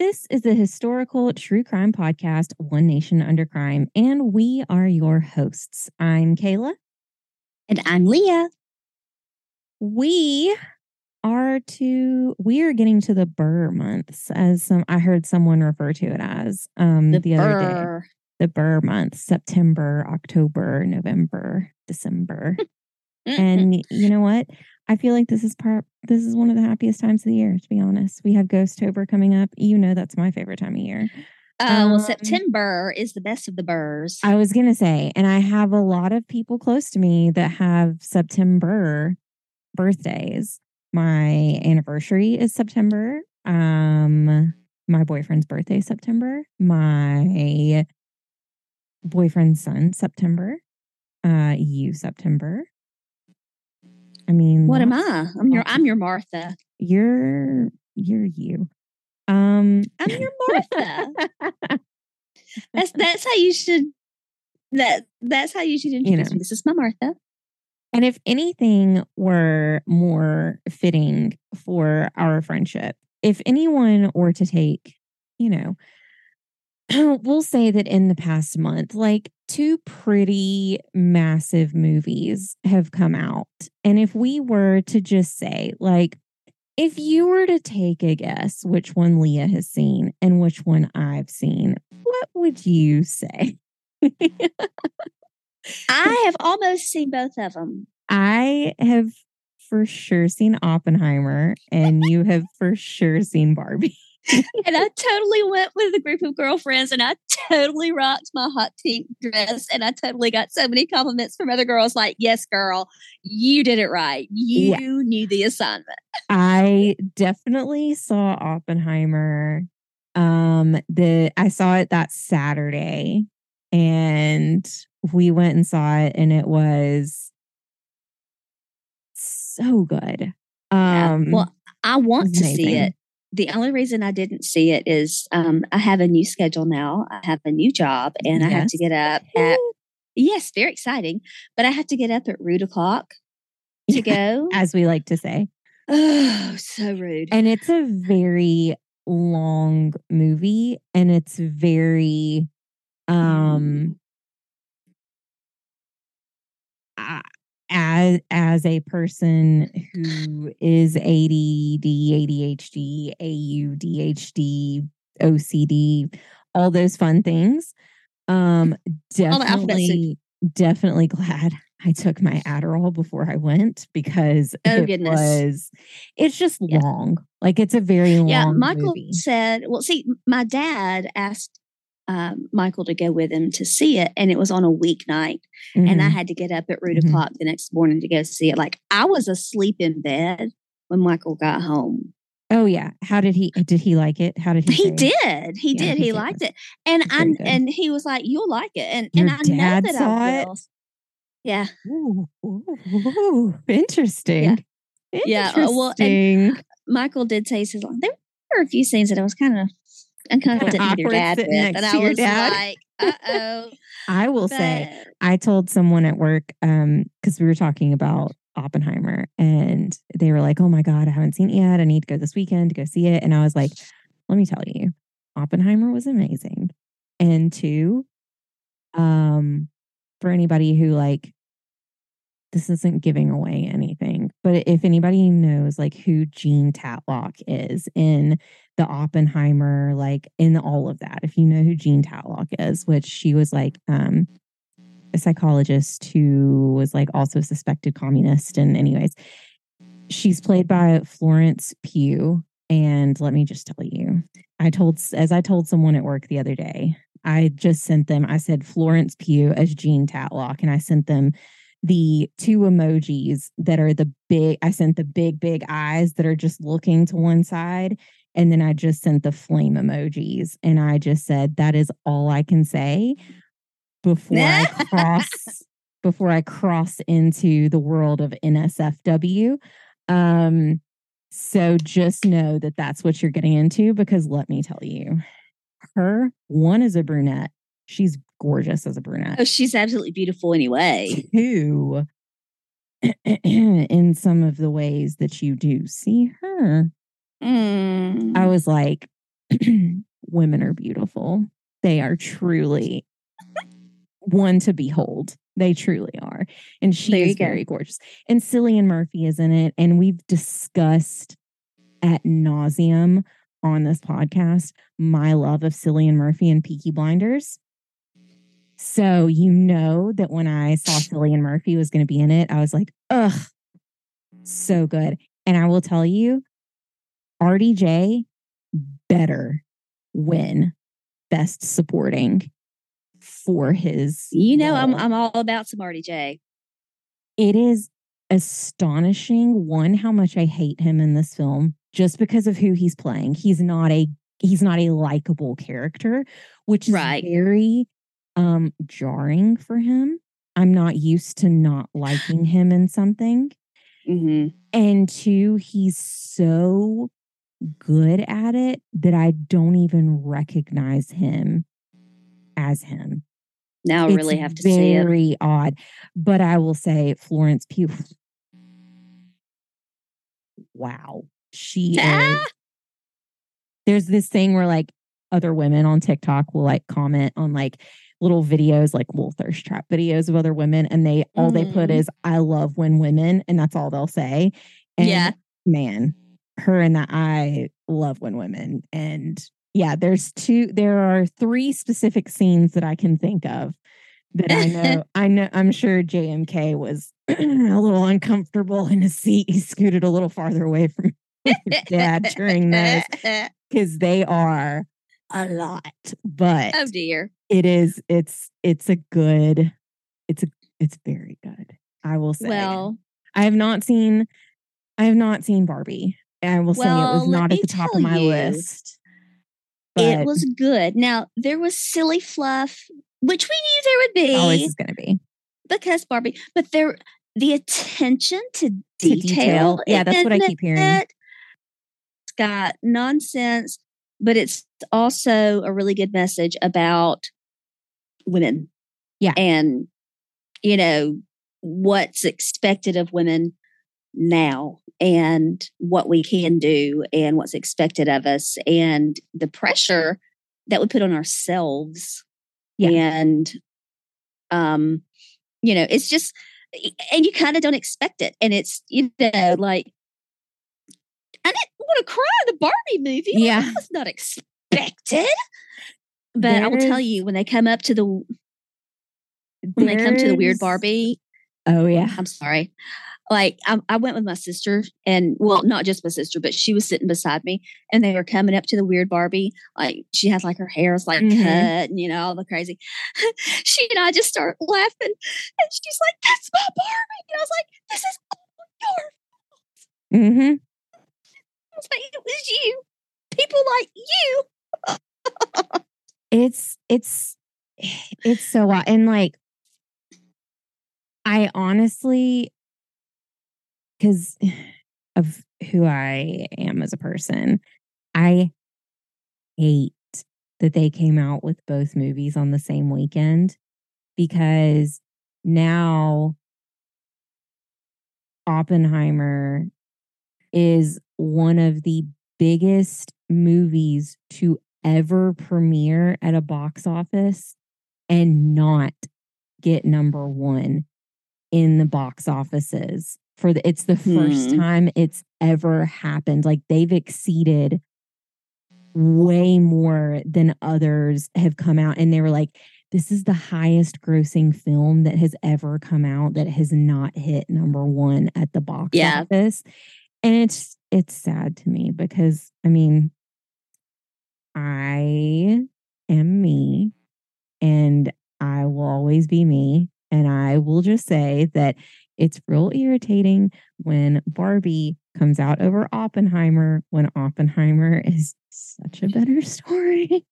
This is a historical true crime podcast, One Nation Under Crime, and we are your hosts. I'm Kayla. And I'm Leah. We are getting to the Burr months, as I heard someone refer to it as the other day. The Burr months: September, October, November, December. And you know what? I feel like this is one of the happiest times of the year, to be honest. We have Ghosttober coming up. You know that's my favorite time of year. Well, September is the best of the burrs. I was going to say, and I have a lot of people close to me that have September birthdays. My anniversary is September. My boyfriend's birthday is September. My boyfriend's son, September. You, September. I mean, what am I? I'm your Martha. You're you. I'm your Martha. that's how you should. That's how you should introduce me. This is my Martha. And if anything were more fitting for our friendship, if anyone were to take, we'll say that in the past month, like 2 pretty massive movies have come out. And if we were to just say, like, if you were to take a guess which one Leah has seen and which one I've seen, what would you say? I have almost seen both of them. I have for sure seen Oppenheimer, and you have for sure seen Barbie. And I totally went with a group of girlfriends, and I totally rocked my hot pink dress, and I totally got so many compliments from other girls like, yes, girl, you did it right. You knew the assignment. I definitely saw Oppenheimer. I saw it that Saturday, and we went and saw it, and it was so good. Well, I want to see it. The only reason I didn't see it is I have a new schedule now. I have a new job, and I have to get up at, very exciting, but I have to get up at rude o'clock to go. As we like to say. Oh, so rude. And it's a very long movie, and it's very, as a person who is ADD, ADHD, AUDHD, OCD, all those fun things. Definitely glad I took my Adderall before I went, because it's just long. Like, it's a very long Michael movie. said, well, see, my dad asked Michael to go with him to see it, and it was on a weeknight, and I had to get up at rude o'clock the next morning to go see it. Like, I was asleep in bed when Michael got home. Oh yeah. How did he like it? How did he? He did. He liked it. And he was like, you'll like it. And I know that I will. Yeah. Ooh, interesting. Yeah. Well, and Michael did say, there were a few scenes that I was kind of uncomfortable with your dad with. And I was like, uh-oh. I will say, I told someone at work, because we were talking about Oppenheimer, and they were like, oh my God, I haven't seen it yet. I need to go this weekend to go see it. And I was like, let me tell you, Oppenheimer was amazing. And 2, for anybody who, like, this isn't giving away anything, but if anybody knows, like, who Jean Tatlock is in the Oppenheimer, like, in all of that, if you know who Jean Tatlock is, which she was like a psychologist who was, like, also a suspected communist. And anyways, she's played by Florence Pugh. And let me just tell you, I told someone at work the other day, I said Florence Pugh as Jean Tatlock, and I sent them the 2 emojis that are I sent the big eyes that are just looking to one side. And then I just sent the flame emojis, and I just said, that is all I can say before I cross into the world of NSFW. So just know that that's what you're getting into, because let me tell you, one is a brunette. She's gorgeous as a brunette. Oh, she's absolutely beautiful anyway. 2, in some of the ways that you do see her. I was like, women are beautiful. They are truly one to behold. They truly are. And she is very gorgeous. And Cillian Murphy is in it. And we've discussed ad nauseum on this podcast my love of Cillian Murphy and Peaky Blinders. So you know that when I saw Cillian Murphy was going to be in it, I was like, ugh, so good. And I will tell you, RDJ better win Best Supporting for his. You know, I'm all about some RDJ. It is astonishing, one, how much I hate him in this film just because of who he's playing. He's not a likable character, which is very jarring for him. I'm not used to not liking him in something. Mm-hmm. And two, he's so good at it that I don't even recognize him as him. Now I really have to see it. Very odd. But I will say Florence Pugh. Wow. She is. There's this thing where like other women on TikTok will like comment on like little videos, like little thirst trap videos of other women. And they put is, I love when women, and that's all they'll say. And man, her and that, I love when women. And yeah, there are 3 specific scenes that I can think of that I'm sure JMK was a little uncomfortable in his seat. He scooted a little farther away from his dad during those, because they are a lot. But oh dear, it's very good. I will say. Well, I have not seen Barbie. I will say it was not at the top of my list. It was good. Now, there was silly fluff, which we knew there would be. Always is going to be. Because Barbie, but the attention to detail. Yeah, that's what I keep hearing. It's got nonsense, but it's also a really good message about women. Yeah. And, you know, what's expected of women now and what we can do and what's expected of us and the pressure that we put on ourselves. Yeah. And, you know, it's just, and you kind of don't expect it. And it's, you know, like, I didn't want to cry in the Barbie movie. Yeah. That was not expected. But I will tell you, when they come up to the weird Barbie. Oh, yeah. I'm sorry. Like I went with my sister, and well, not just my sister, but she was sitting beside me, and they were coming up to the weird Barbie. Like she had like her hair was like cut, and you know, all the crazy. She and I just start laughing, and she's like, "That's my Barbie," and I was like, "This is all your fault." Mm-hmm. I was like, "It was you, people like you." It's so wild, and like, I honestly, because of who I am as a person, I hate that they came out with both movies on the same weekend, because now Oppenheimer is one of the biggest movies to ever premiere at a box office and not get number 1 in the box offices. It's the first time it's ever happened. Like they've exceeded way more than others have come out. And they were like, this is the highest grossing film that has ever come out that has not hit number 1 at the box office. And it's sad to me because, I mean, I am me and I will always be me. And I will just say that it's real irritating when Barbie comes out over Oppenheimer, when Oppenheimer is such a better story.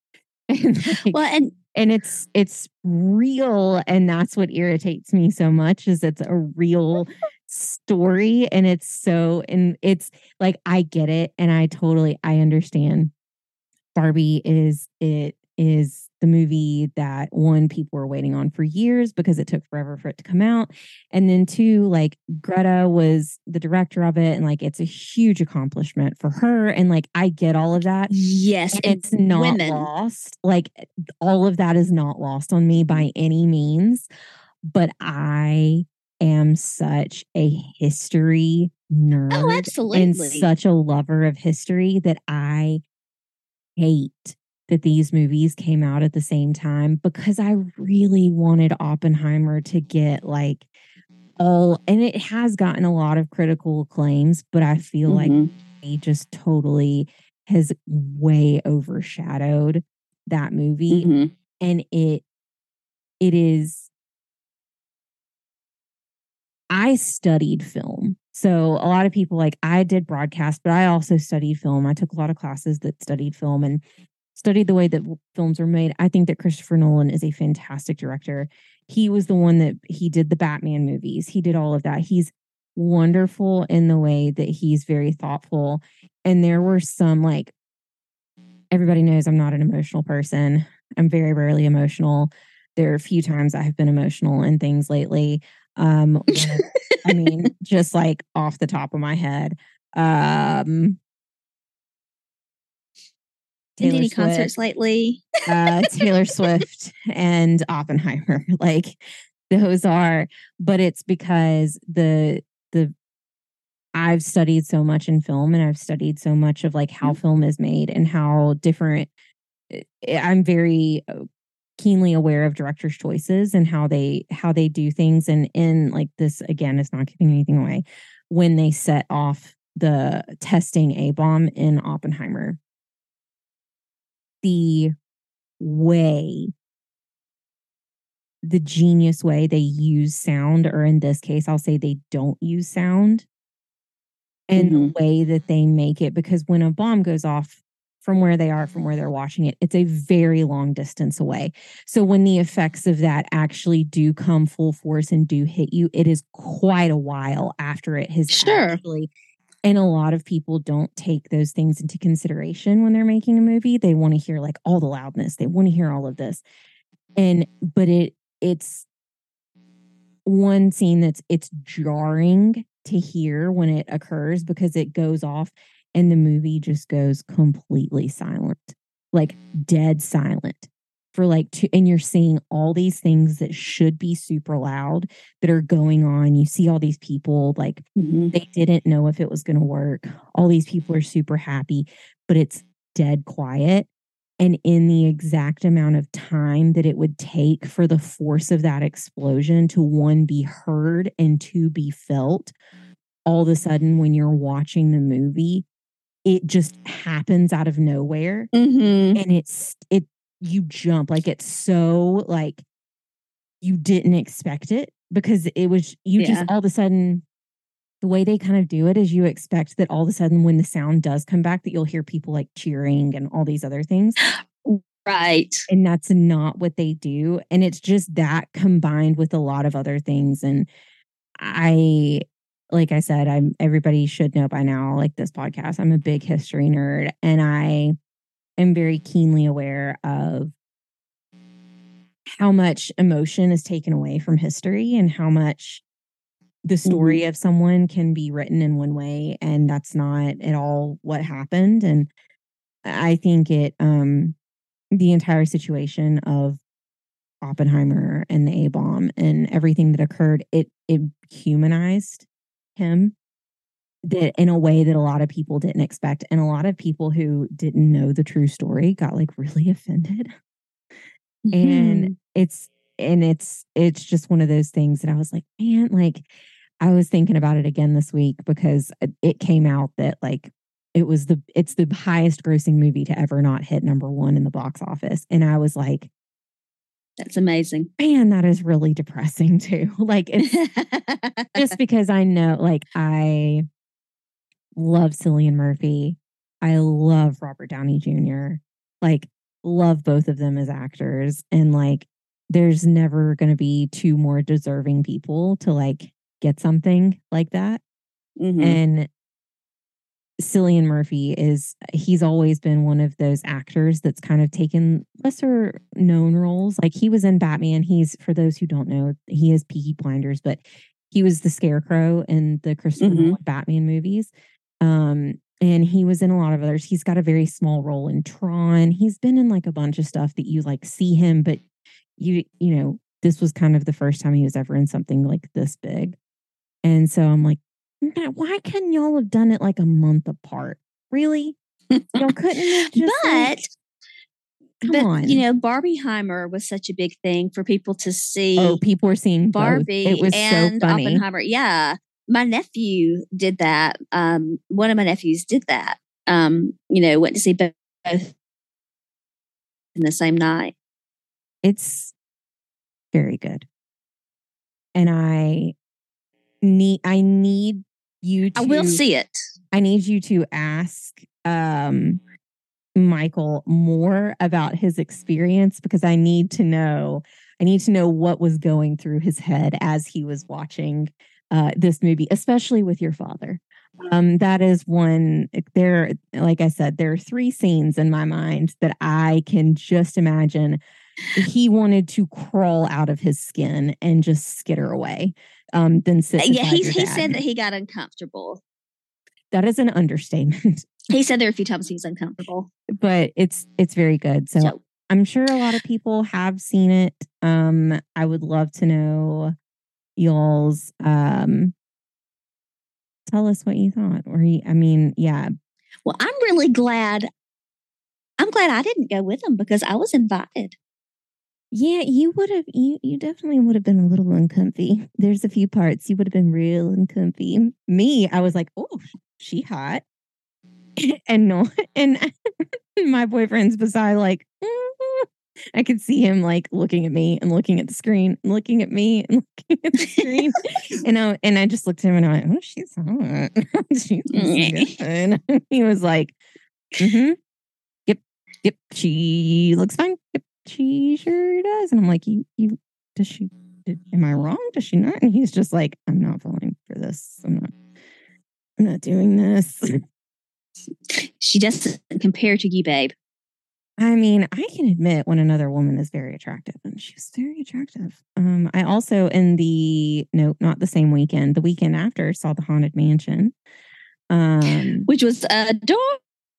And it's real, and that's what irritates me so much, is it's a real story, and it's like, I get it, and I understand. Barbie is the movie that one, people were waiting on for years because it took forever for it to come out. And then two, like Greta was the director of it, and like it's a huge accomplishment for her. And like I get all of that. Yes. And it's not lost. Like all of that is not lost on me by any means. But I am such a history nerd. Oh, absolutely. And such a lover of history that I hate that these movies came out at the same time, because I really wanted Oppenheimer to get like all, and it has gotten a lot of critical acclaims, but I feel like it just totally has way overshadowed that movie. And it is, I studied film. So a lot of people, like, I did broadcast, but I also studied film. I took a lot of classes that studied film and studied the way that films are made. I think that Christopher Nolan is a fantastic director. He was the one that he did the Batman movies. He did all of that. He's wonderful in the way that he's very thoughtful. And there were some, like, everybody knows I'm not an emotional person. I'm very rarely emotional. There are a few times I have been emotional in things lately. I mean, just like off the top of my head. Any concerts lately? Taylor Swift and Oppenheimer. Like those are, but it's because I've studied so much in film, and I've studied so much of like how film is made and how different. I'm very keenly aware of directors' choices and how they do things. And in like this, again, it's not giving anything away. When they set off the testing A bomb in Oppenheimer, the genius way they use sound, or in this case, I'll say they don't use sound, and the way that they make it, because when a bomb goes off from where they are, from where they're watching it, it's a very long distance away. So when the effects of that actually do come full force and do hit you, it is quite a while after it has actually. And a lot of people don't take those things into consideration when they're making a movie. They want to hear like all the loudness. They want to hear all of this. But it's one scene it's jarring to hear when it occurs, because it goes off and the movie just goes completely silent, like dead silent for like two, and you're seeing all these things that should be super loud that are going on. You see all these people, like they didn't know if it was going to work. All these people are super happy, but it's dead quiet. And in the exact amount of time that it would take for the force of that explosion to, one, be heard and two, be felt, all of a sudden when you're watching the movie, it just happens out of nowhere. And you jump, like it's so like you didn't expect it, because it was just all of a sudden, the way they kind of do it is you expect that all of a sudden when the sound does come back that you'll hear people like cheering and all these other things. Right. And that's not what they do. And it's just that combined with a lot of other things. And like I said, everybody should know by now, like this podcast, I'm a big history nerd, and I am very keenly aware of how much emotion is taken away from history and how much the story of someone can be written in one way, and that's not at all what happened. And I think the entire situation of Oppenheimer and the A-bomb and everything that occurred, it humanized him that in a way that a lot of people didn't expect. And a lot of people who didn't know the true story got like really offended. And it's just one of those things that I was like, man, like I was thinking about it again this week, because it came out that like it's the highest grossing movie to ever not hit #1 in the box office. And I was like, that's amazing. Man, that is really depressing too. Like it's just because I know, like I love Cillian Murphy. I love Robert Downey Jr. Like love both of them as actors. And like there's never going to be two more deserving people to like get something like that. And Cillian Murphy he's always been one of those actors that's kind of taken lesser known roles. Like he was in Batman. For those who don't know, he is Peaky Blinders, but he was the Scarecrow in the Christopher Nolan Batman movies. And he was in a lot of others. He's got a very small role in Tron. He's been in like a bunch of stuff that you like see him, but you know, this was kind of the first time he was ever in something like this big. And so I'm like, why couldn't y'all have done it like a month apart? Really? Y'all couldn't have just Come on. You know, Barbieheimer was such a big thing for people to see. Oh, people were seeing Barbie both. It was and so funny. Oppenheimer. Yeah. My nephew did that. One of my nephews did that. You know, went to see both in the same night. It's very good. And I need you to... I will see it. I need you to ask Michael more about his experience, because I need to know what was going through his head as he was watching this movie, especially with your father. That is one there. Like I said, there are 3 scenes in my mind that I can just imagine he wanted to crawl out of his skin and just skitter away. Then sit. Yeah, he said that he got uncomfortable. That is an understatement. He said there a few times he was uncomfortable, but it's very good. So I'm sure a lot of people have seen it. I would love to know y'all's. Tell us what you thought. Yeah. Well, I'm really glad. I'm glad I didn't go with them because I was invited. Yeah, you would have. You definitely would have been a little uncomfy. There's a few parts you would have been real uncomfy. Me, I was like, oh, she hot, and no, and my boyfriend's beside, like, I could see him like looking at me and looking at the screen, and looking at me and looking at the screen, and I just looked at him and I went, oh, she's hot. She's good. He was like, yep, she looks fine. Yep. She sure does. And I'm like, am I wrong? Does she not? And he's just like, I'm not falling for this. I'm not doing this. She doesn't compare to you, babe. I mean, I can admit when another woman is very attractive, and she's very attractive. I also not the same weekend, the weekend after, saw The Haunted Mansion. Which was adorable.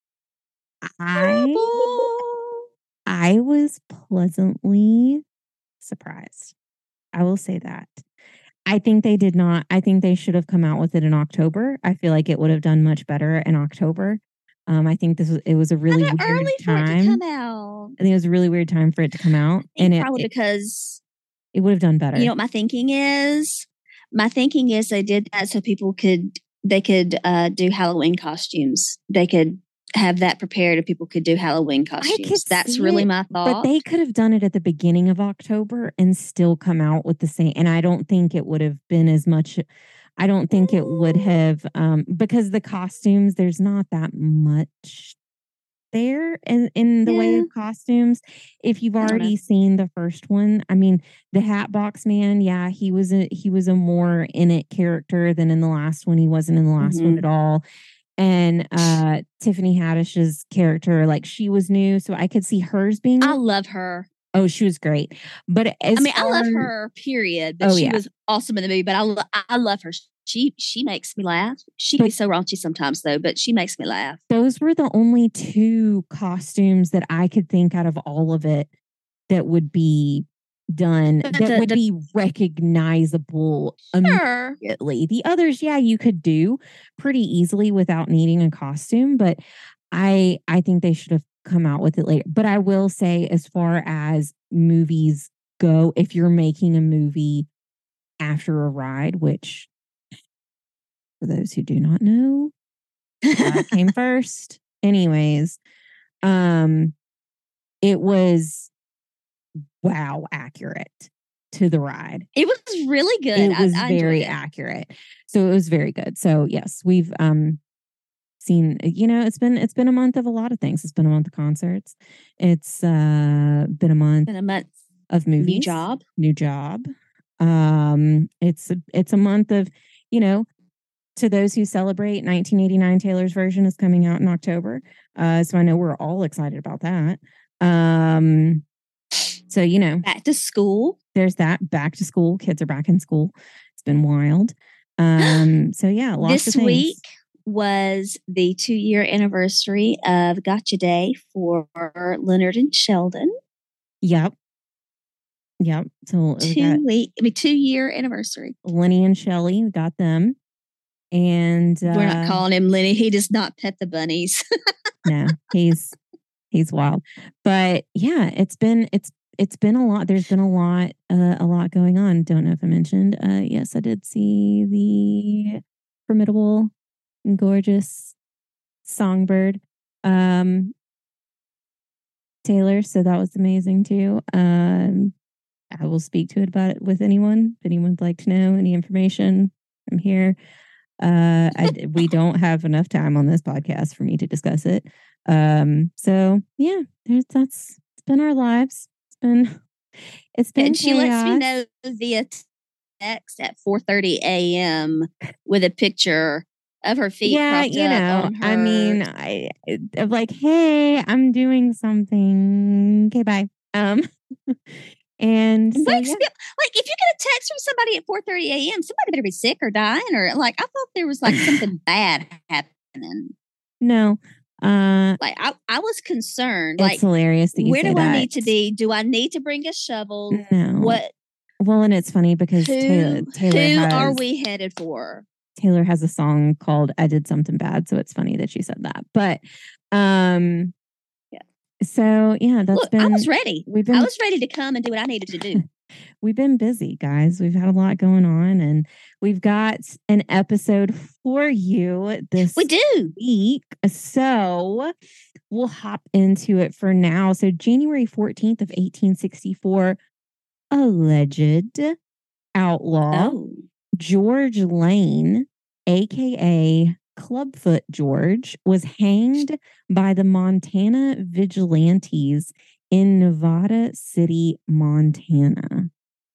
I was pleasantly surprised. I will say that. I think they did not. I think they should have come out with it in October. I feel like it would have done much better in October. I think it was a really weird early time. For it to come out. I think it was a really weird time for it to come out, and probably because it would have done better. You know what my thinking is? My thinking is they did that so people could do Halloween costumes. They could have that prepared if people could do Halloween costumes. That's really my thought. But they could have done it at the beginning of October and still come out with the same. And I don't think it would have been as much. I don't think it would have because the costumes, there's not that much there in the way of costumes. If you've already seen the first one, I mean, the Hatbox Man, yeah, he was a more in it character than in the last one. He wasn't in the last one at all. And Tiffany Haddish's character, like, she was new, so I could see hers being. I love her. Oh, she was great. But I love her. Period. But she was awesome in the movie. But I love her. She makes me laugh. She can be so raunchy sometimes, though. But she makes me laugh. Those were the only 2 costumes that I could think out of all of it that would be done, that would be recognizable immediately. The others, yeah, you could do pretty easily without needing a costume, but I think they should have come out with it later. But I will say, as far as movies go, if you're making a movie after a ride, which for those who do not know, that came first. Anyways, it was accurate to the ride. It was really good. It was very accurate. So it was very good. So yes, we've seen, it's been a month of a lot of things. It's been a month of concerts. It's been a month of movies. New job. It's a month of, to those who celebrate, 1989 Taylor's version is coming out in October. So I know we're all excited about that. So, you know, back to school. There's that. Back to school. Kids are back in school. It's been wild. So yeah, lots of things. This week was the 2-year anniversary of Gotcha Day for Leonard and Sheldon. Yep. So 2-year anniversary. Lenny and Shelley, we got them. And we're not calling him Lenny. He does not pet the bunnies. No, he's wild. But yeah, it's been a lot. There's been a lot going on. Don't know if I mentioned. Yes, I did see the formidable and gorgeous Songbird Taylor. So that was amazing too. I will speak to it about it with anyone. If anyone would like to know any information, I'm here. We don't have enough time on this podcast for me to discuss it. So yeah, it's been our lives. It's been and she chaos. lets me know via text at 4:30 a.m. with a picture of her feet. Yeah, you know, I mean, I'm like, hey, I'm doing something. Okay, bye. And so, like if you get a text from somebody at 4:30 a.m., somebody better be sick or dying, or like I thought there was like something bad happening. No. Like I was concerned. It's hilarious that you where say do that. I need to be? Do I need to bring a shovel? No. What? Well, and it's funny because Taylor are we headed for? Taylor has a song called "I Did Something Bad," so it's funny that you said that. But so yeah, I was ready. I was ready to come and do what I needed to do. We've been busy, guys. We've had a lot going on, and we've got an episode for you this week. So we'll hop into it for now. So January 14th of 1864, alleged outlaw George Lane, aka Clubfoot George, was hanged by the Montana vigilantes in Nevada City, Montana.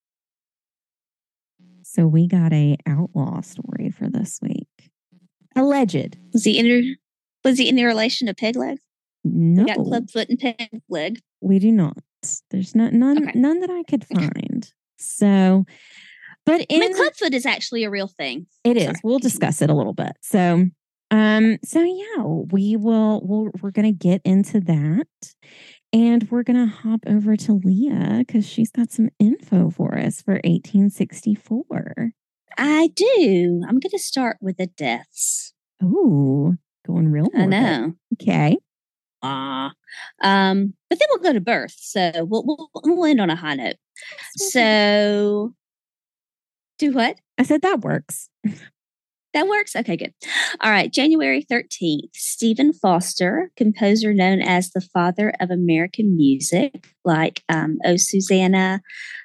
So we got a outlaw story for this week. Alleged. Was he any relation to Pegleg? No. We got Clubfoot and Pegleg. We do not. There's none that I could find. So, but Clubfoot is actually a real thing. It is. We'll discuss it a little bit. So yeah, we're gonna get into that. And we're going to hop over to Leah because she's got some info for us for 1864. I do. I'm going to start with the deaths. Ooh, going real morbid. I know. Okay. But then we'll go to birth. So we'll end on a high note. So, do what? I said that works. That works? Okay, good. All right. January 13th, Stephen Foster, composer known as the father of American music, like Oh, Susanna,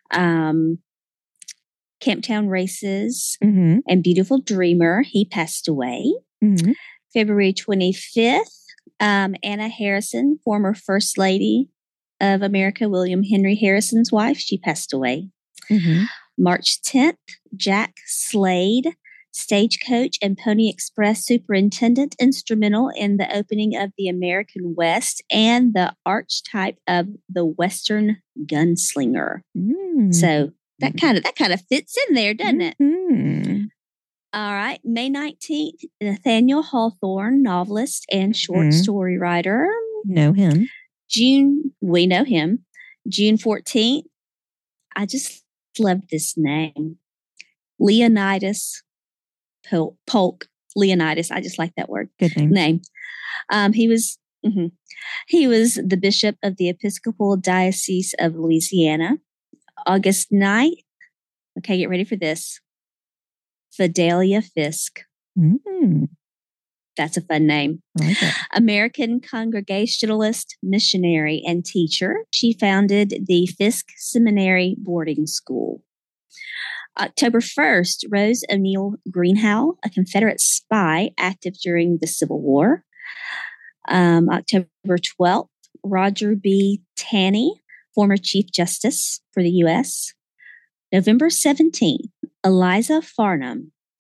Camptown Races, and Beautiful Dreamer. He passed away. February 25th, Anna Harrison, former First Lady of America, William Henry Harrison's wife. She passed away. March 10th, Jack Slade, Stagecoach and Pony Express superintendent, instrumental in the opening of the American West and the archetype of the Western gunslinger. So that kind of fits in there, doesn't it? All right. May 19th, Nathaniel Hawthorne, novelist and short story writer. Know him. We know him. June 14th, I just love this name. Leonidas Polk. Leonidas. I just like that word. Good name. He was the bishop of the Episcopal Diocese of Louisiana. August 9th. Okay, get ready for this. Fidelia Fisk. That's a fun name. I like it. American Congregationalist missionary and teacher. She founded the Fisk Seminary boarding school. October 1st, Rose O'Neill Greenhow, a Confederate spy active during the Civil War. October 12th, Roger B. Taney, former Chief Justice for the U.S. November 17th, Eliza Farnham,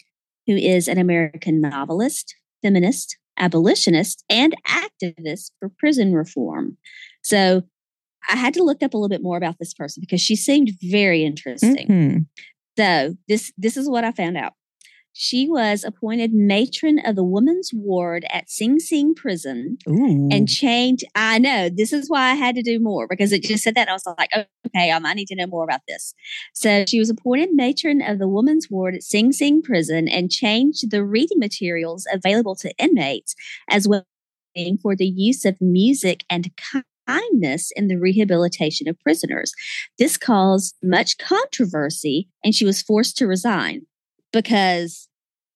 who is an American novelist, feminist, abolitionist, and activist for prison reform. So I had to look up a little bit more about this person because she seemed very interesting. Mm-hmm. So this is what I found out. She was appointed matron of the women's ward at Sing Sing prison. Ooh. And changed. I know, this is why I had to do more, because it just said that. I was like, okay, I need to know more about this. So she was appointed matron of the women's ward at Sing Sing prison and changed the reading materials available to inmates, as well as for the use of music and kindness in the rehabilitation of prisoners. This caused much controversy, and she was forced to resign because,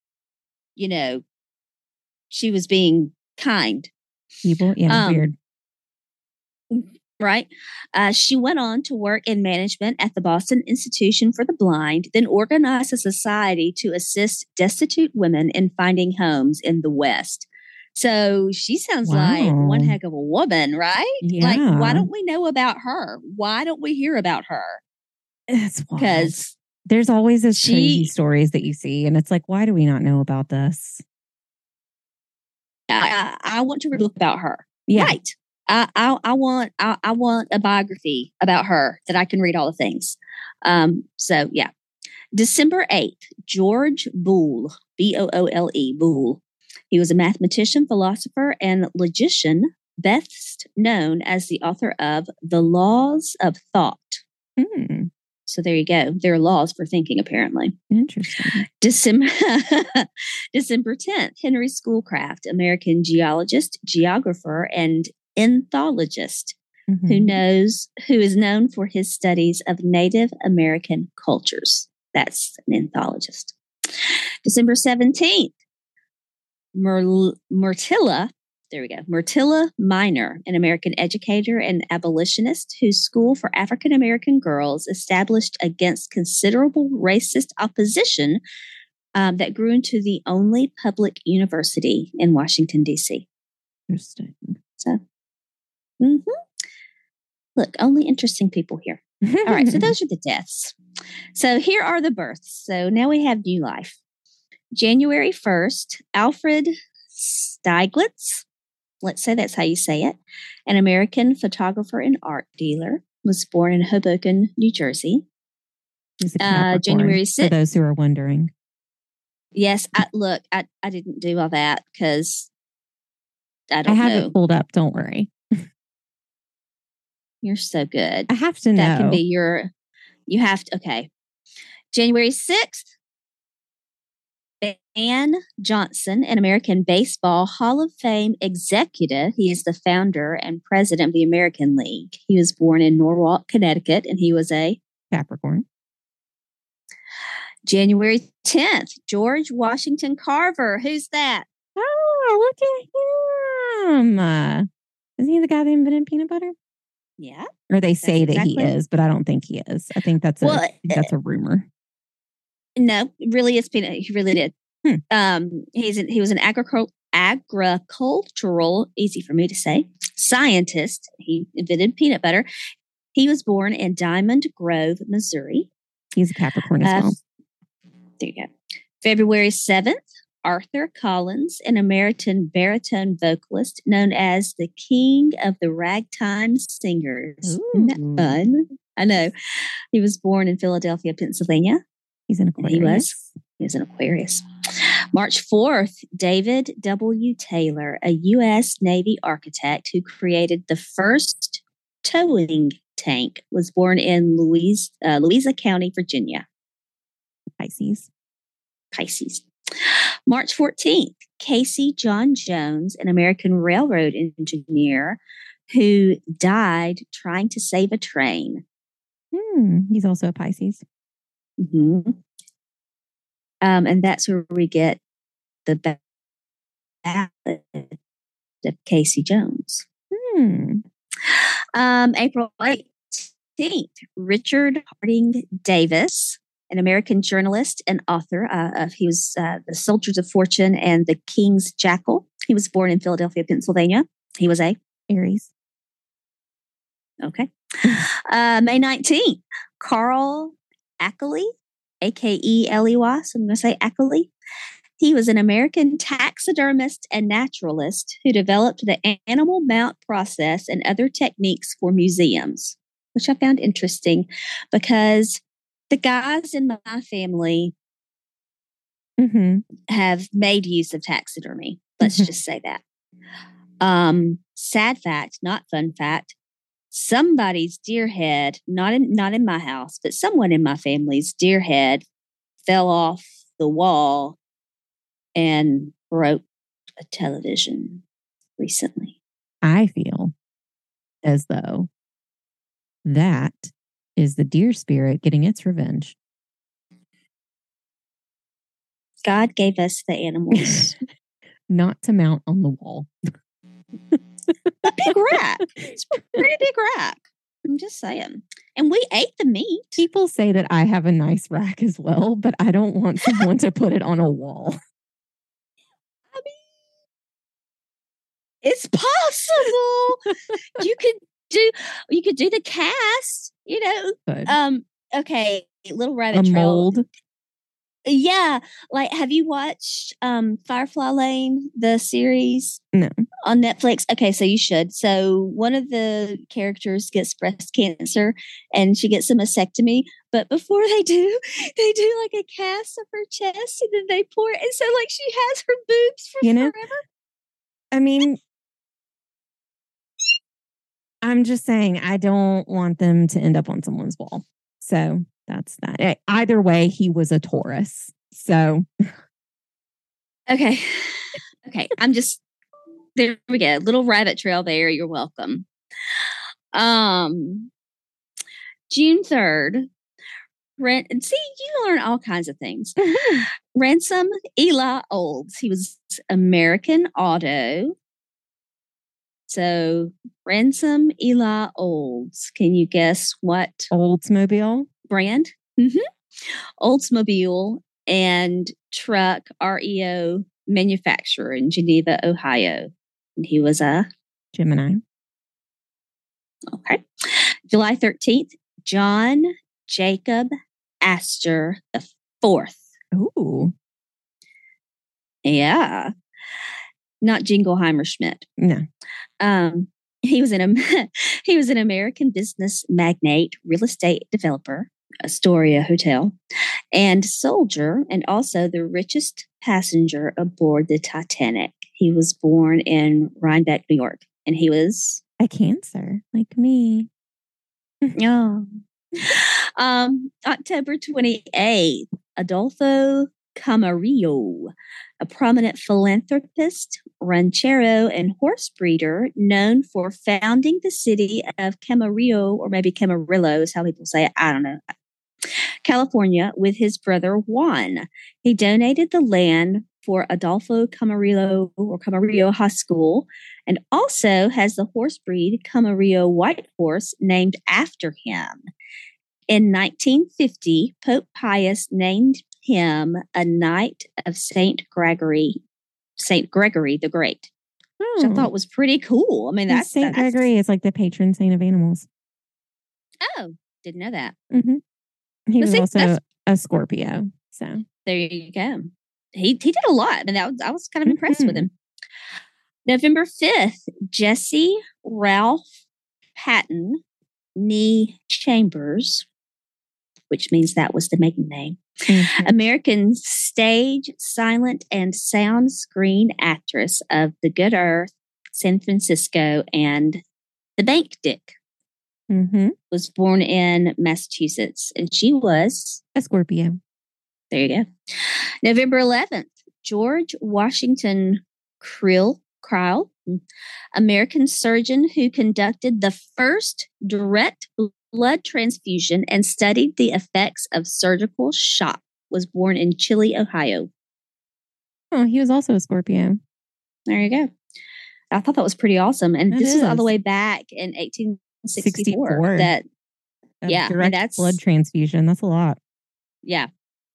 she was being kind. People, yeah, weird. Right. She went on to work in management at the Boston Institution for the Blind, then organized a society to assist destitute women in finding homes in the West. So she sounds like one heck of a woman, right? Yeah. Like, why don't we know about her? Why don't we hear about her? It's wild. Because there's always those crazy stories that you see, and it's like, why do we not know about this? I want to read a book about her. Yeah. Right. I want a biography about her that I can read all the things. So yeah. December 8th, George Boole, Boole, Boole. He was a mathematician, philosopher, and logician, best known as the author of The Laws of Thought. So there you go. There are laws for thinking, apparently. Interesting. December 10th, Henry Schoolcraft, American geologist, geographer, and ethologist, who is known for his studies of Native American cultures. That's an ethologist. December 17th, Myrtilla Minor, an American educator and abolitionist whose school for African American girls established against considerable racist opposition that grew into the only public university in Washington, D.C. Interesting. So, look, only interesting people here. All right, so those are the deaths. So here are the births. So now we have new life. January 1st, Alfred Stieglitz, let's say that's how you say it, an American photographer and art dealer, was born in Hoboken, New Jersey. He's a Capricorn, January 6th. For those who are wondering. Yes, I didn't do all that because I have it pulled up. Don't worry. You're so good. I have to know. That can be you have to, okay. January 6th, Van Johnson, an American Baseball Hall of Fame executive. He is the founder and president of the American League. He was born in Norwalk, Connecticut, and he was a Capricorn. January 10th, George Washington Carver. Who's that? Oh, look at him. Isn't he the guy that invented peanut butter? Yeah. Or they say that he is, but I don't think he is. I think that's a rumor. No, really, he really did. He was an agricultural, easy for me to say, scientist. He invented peanut butter. He was born in Diamond Grove, Missouri. He's a Capricorn as well. There you go. February 7th, Arthur Collins, an American baritone vocalist known as the King of the Ragtime Singers. Isn't that fun? I know. He was born in Philadelphia, Pennsylvania. He's an Aquarius. He was an Aquarius. March 4th, David W. Taylor, a U.S. Navy architect who created the first towing tank, was born in Louisa County, Virginia. Pisces. March 14th, Casey John Jones, an American railroad engineer who died trying to save a train. He's also a Pisces. And that's where we get the ballad of Casey Jones. April 18th, Richard Harding Davis, an American journalist and author. He was the Soldiers of Fortune and the King's Jackal. He was born in Philadelphia, Pennsylvania. He was a Aries. Okay. May 19th, Carl Ackley, Akeley. So I'm going to say Ackley, He was an American taxidermist and naturalist who developed the animal mount process and other techniques for museums, which I found interesting because the guys in my family have made use of taxidermy. Let's just say that. Sad fact, not fun fact. Somebody's deer head, not in my house, but someone in my family's deer head fell off the wall and broke a television recently. I feel as though that is the deer spirit getting its revenge. God gave us the animals. Not to mount on the wall. A big rack. It's a pretty big rack. I'm just saying. And we ate the meat. People say that I have a nice rack as well, but I don't want someone to put it on a wall. I mean, it's possible. You could do the cast, Okay, Little Rabbit Trail. Mold. Yeah, like have you watched Firefly Lane, the series? No. On Netflix? Okay, so you should. So one of the characters gets breast cancer and she gets a mastectomy, but before they do like a cast of her chest and then they pour it, and so like she has her boobs for forever. I mean, I'm just saying I don't want them to end up on someone's wall. So that's that. Either way, he was a Taurus. So. Okay. There we go. Little rabbit trail there. You're welcome. June 3rd. See, you learn all kinds of things. Ransom Eli Olds. He was American Auto. So Ransom Eli Olds. Can you guess what? Oldsmobile brand? Oldsmobile and truck REO manufacturer in Geneva, Ohio. And he was a Gemini. Okay. July 13th, John Jacob Astor the Fourth. Ooh. Yeah. Not Jingleheimer Schmidt. No. He was an American business magnate, real estate developer, Astoria Hotel, and soldier, and also the richest passenger aboard the Titanic. He was born in Rhinebeck, New York, and he was a Cancer, like me. Yeah. October 28th, Adolfo Camarillo, a prominent philanthropist, ranchero, and horse breeder known for founding the city of Camarillo, or maybe Camarillo is how people say it. I don't know. California with his brother Juan. He donated the land for Adolfo Camarillo or Camarillo High School, and also has the horse breed Camarillo White Horse named after him. In 1950, Pope Pius named him a Knight of Saint Gregory the Great, which I thought was pretty cool. I mean, that's Saint Gregory is like the patron saint of animals. Oh, didn't know that. Mm-hmm. He was also a Scorpio. So there you go. He did a lot, and I was kind of impressed with him. November 5th, Jesse Ralph Patton Nee Chambers, which means that was the maiden name. American stage, silent, and sound screen actress of The Good Earth, San Francisco, and The Bank Dick. Was born in Massachusetts, and she was a Scorpio. There you go. November 11th, George Washington Creel, American surgeon who conducted the first direct blood transfusion and studied the effects of surgical shock, was born in Chile, Ohio. Oh, he was also a Scorpio. There you go. I thought that was pretty awesome. And this is all the way back in 1864. Direct blood transfusion. That's a lot. Yeah.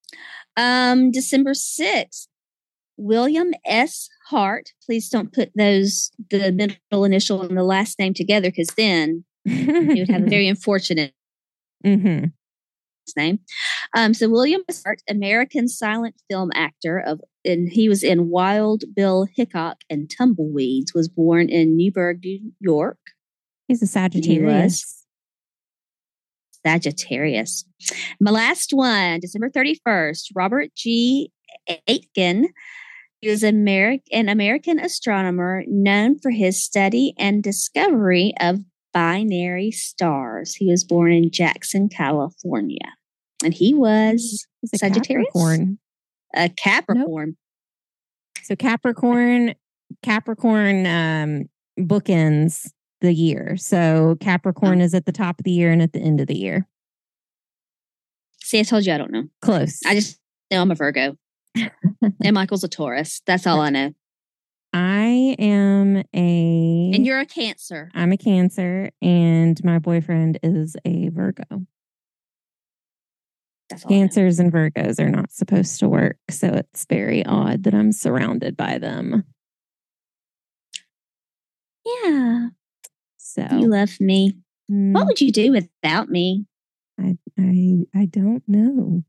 December 6th, William S. Hart. Please don't put the middle initial and the last name together, because then you would have a very unfortunate name. So William Hart, American silent film actor and he was in Wild Bill Hickok and Tumbleweeds, was born in Newburgh, New York. He's a Sagittarius. Sagittarius. My last one, December 31st, Robert G. Aitken. He was an American astronomer known for his study and discovery of binary stars. He was born in Jackson, California. And he was Sagittarius. Capricorn. A Capricorn. Nope. So Capricorn bookends the year. So Capricorn is at the top of the year and at the end of the year. See, I told you I don't know. Close. I just know I'm a Virgo. And Michael's a Taurus. That's all I know. I am And you're a Cancer. I'm a Cancer, and my boyfriend is a Virgo. Cancers and Virgos are not supposed to work, so it's very odd that I'm surrounded by them. Yeah. So you love me. What would you do without me? I don't know.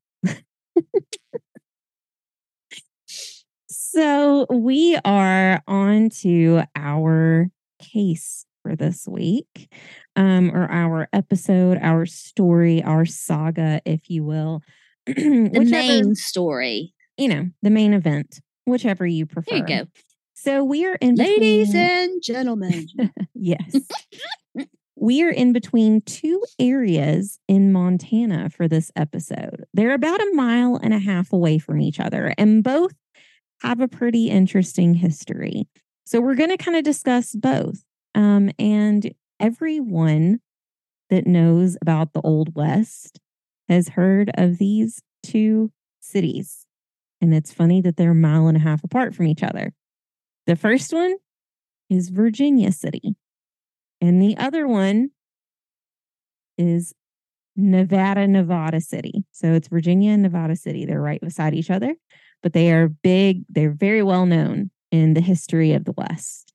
So we are on to our case for this week, or our episode, our story, our saga, if you will. The main story. The main event, whichever you prefer. There you go. So we are in Ladies and gentlemen. Yes. We are in between two areas in Montana for this episode. They're about 1.5 miles away from each other, and both have a pretty interesting history. So we're going to kind of discuss both. And everyone that knows about the Old West has heard of these two cities. And it's funny that they're 1.5 miles apart from each other. The first one is Virginia City. And the other one is Nevada City. So it's Virginia and Nevada City. They're right beside each other, but they are big. They're very well known in the history of the West.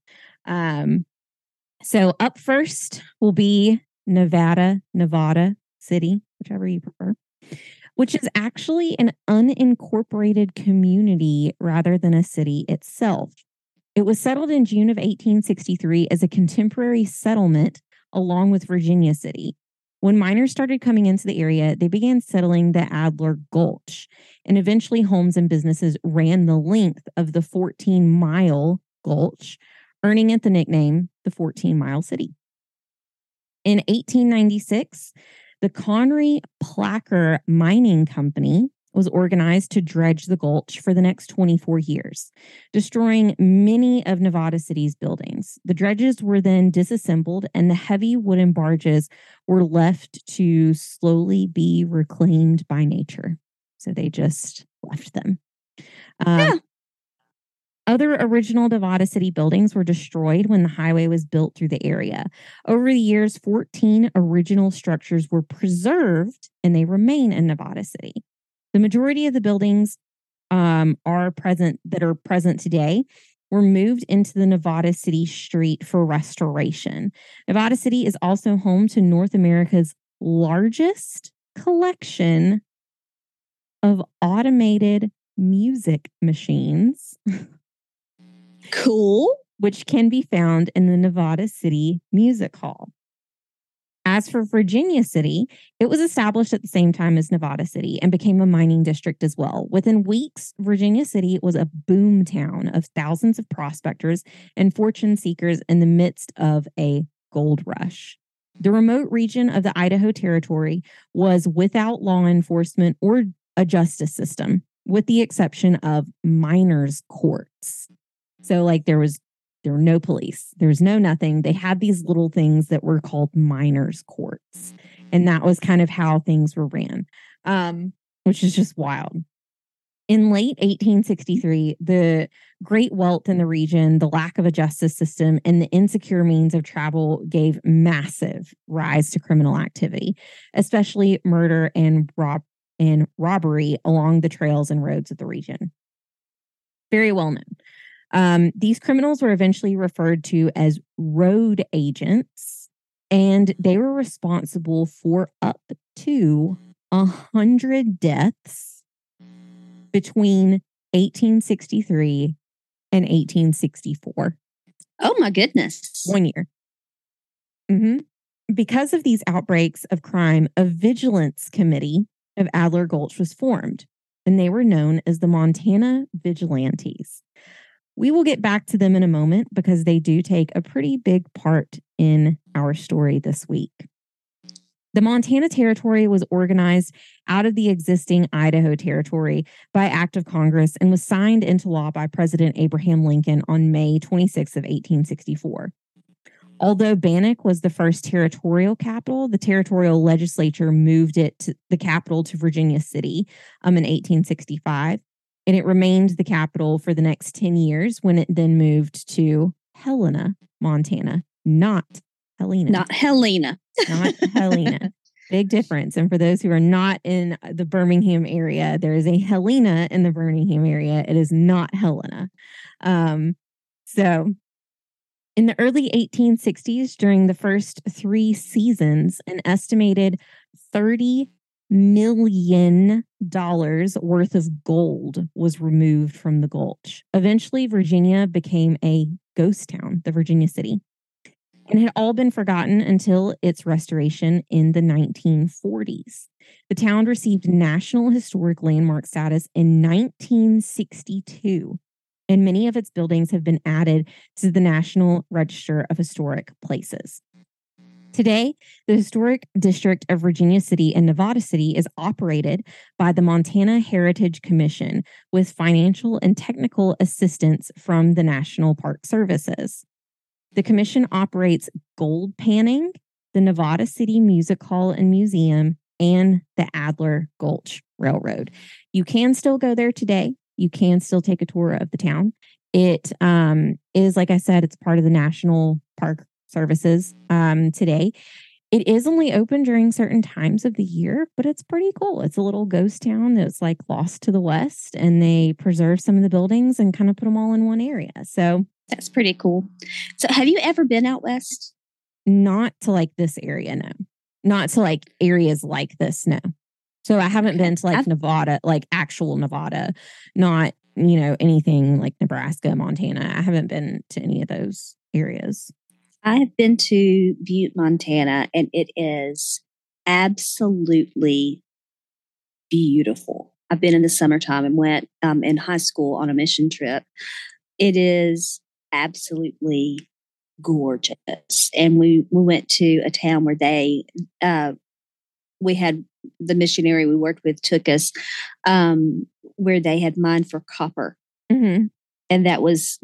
So up first will be Nevada City, whichever you prefer, which is actually an unincorporated community rather than a city itself. It was settled in June of 1863 as a contemporary settlement along with Virginia City. When miners started coming into the area, they began settling the Adler Gulch, and eventually homes and businesses ran the length of the 14-mile gulch, earning it the nickname the 14-Mile City. In 1896, the Conry Placer Mining Company was organized to dredge the gulch for the next 24 years, destroying many of Nevada City's buildings. The dredges were then disassembled, and the heavy wooden barges were left to slowly be reclaimed by nature. So they just left them. Other original Nevada City buildings were destroyed when the highway was built through the area. Over the years, 14 original structures were preserved, and they remain in Nevada City. The majority of the buildings are present today were moved into the Nevada City Street for restoration. Nevada City is also home to North America's largest collection of automated music machines. Cool. Which can be found in the Nevada City Music Hall. As for Virginia City, it was established at the same time as Nevada City and became a mining district as well. Within weeks, Virginia City was a boom town of thousands of prospectors and fortune seekers in the midst of a gold rush. The remote region of the Idaho Territory was without law enforcement or a justice system, with the exception of miners' courts. So there were no police. There was no nothing. They had these little things that were called miners' courts. And that was kind of how things were ran, which is just wild. In late 1863, the great wealth in the region, the lack of a justice system, and the insecure means of travel gave massive rise to criminal activity, especially murder and robbery along the trails and roads of the region. Very well known. These criminals were eventually referred to as road agents, and they were responsible for up to 100 deaths between 1863 and 1864. Oh, my goodness. 1 year. Mm-hmm. Because of these outbreaks of crime, a vigilance committee of Adler Gulch was formed, and they were known as the Montana Vigilantes. We will get back to them in a moment because they do take a pretty big part in our story this week. The Montana Territory was organized out of the existing Idaho Territory by act of Congress and was signed into law by President Abraham Lincoln on May 26 of 1864. Although Bannack was the first territorial capital, the territorial legislature moved the capital to Virginia City in 1865, and it remained the capital for the next 10 years when it then moved to Helena, Montana, not Helena. Not Helena. Not Helena. Big difference. And for those who are not in the Birmingham area, there is a Helena in the Birmingham area. It is not Helena. So in the early 1860s, during the first 3 seasons, an estimated $30 million worth of gold was removed from the gulch. Eventually, Virginia became a ghost town, the Virginia City, and had all been forgotten until its restoration in the 1940s. The town received National Historic Landmark status in 1962. And many of its buildings have been added to the National Register of Historic Places. Today, the Historic District of Virginia City and Nevada City is operated by the Montana Heritage Commission with financial and technical assistance from the National Park Services. The commission operates Gold Panning, the Nevada City Music Hall and Museum, and the Adler Gulch Railroad. You can still go there today. You can still take a tour of the town. It is, like I said, it's part of the National Park Services today. It is only open during certain times of the year, but it's pretty cool. It's a little ghost town that's like lost to the west, and they preserve some of the buildings and kind of put them all in one area. So that's pretty cool. So have you ever been out west? Not to like this area, no. Not to like areas like this, no. So I haven't been to like Nevada, like actual Nevada, not, anything like Nebraska, Montana. I haven't been to any of those areas. I have been to Butte, Montana, and it is absolutely beautiful. I've been in the summertime and went in high school on a mission trip. It is absolutely gorgeous. And we went to a town where we had the missionary we worked with took us where they had mined for copper. Mm-hmm. And that was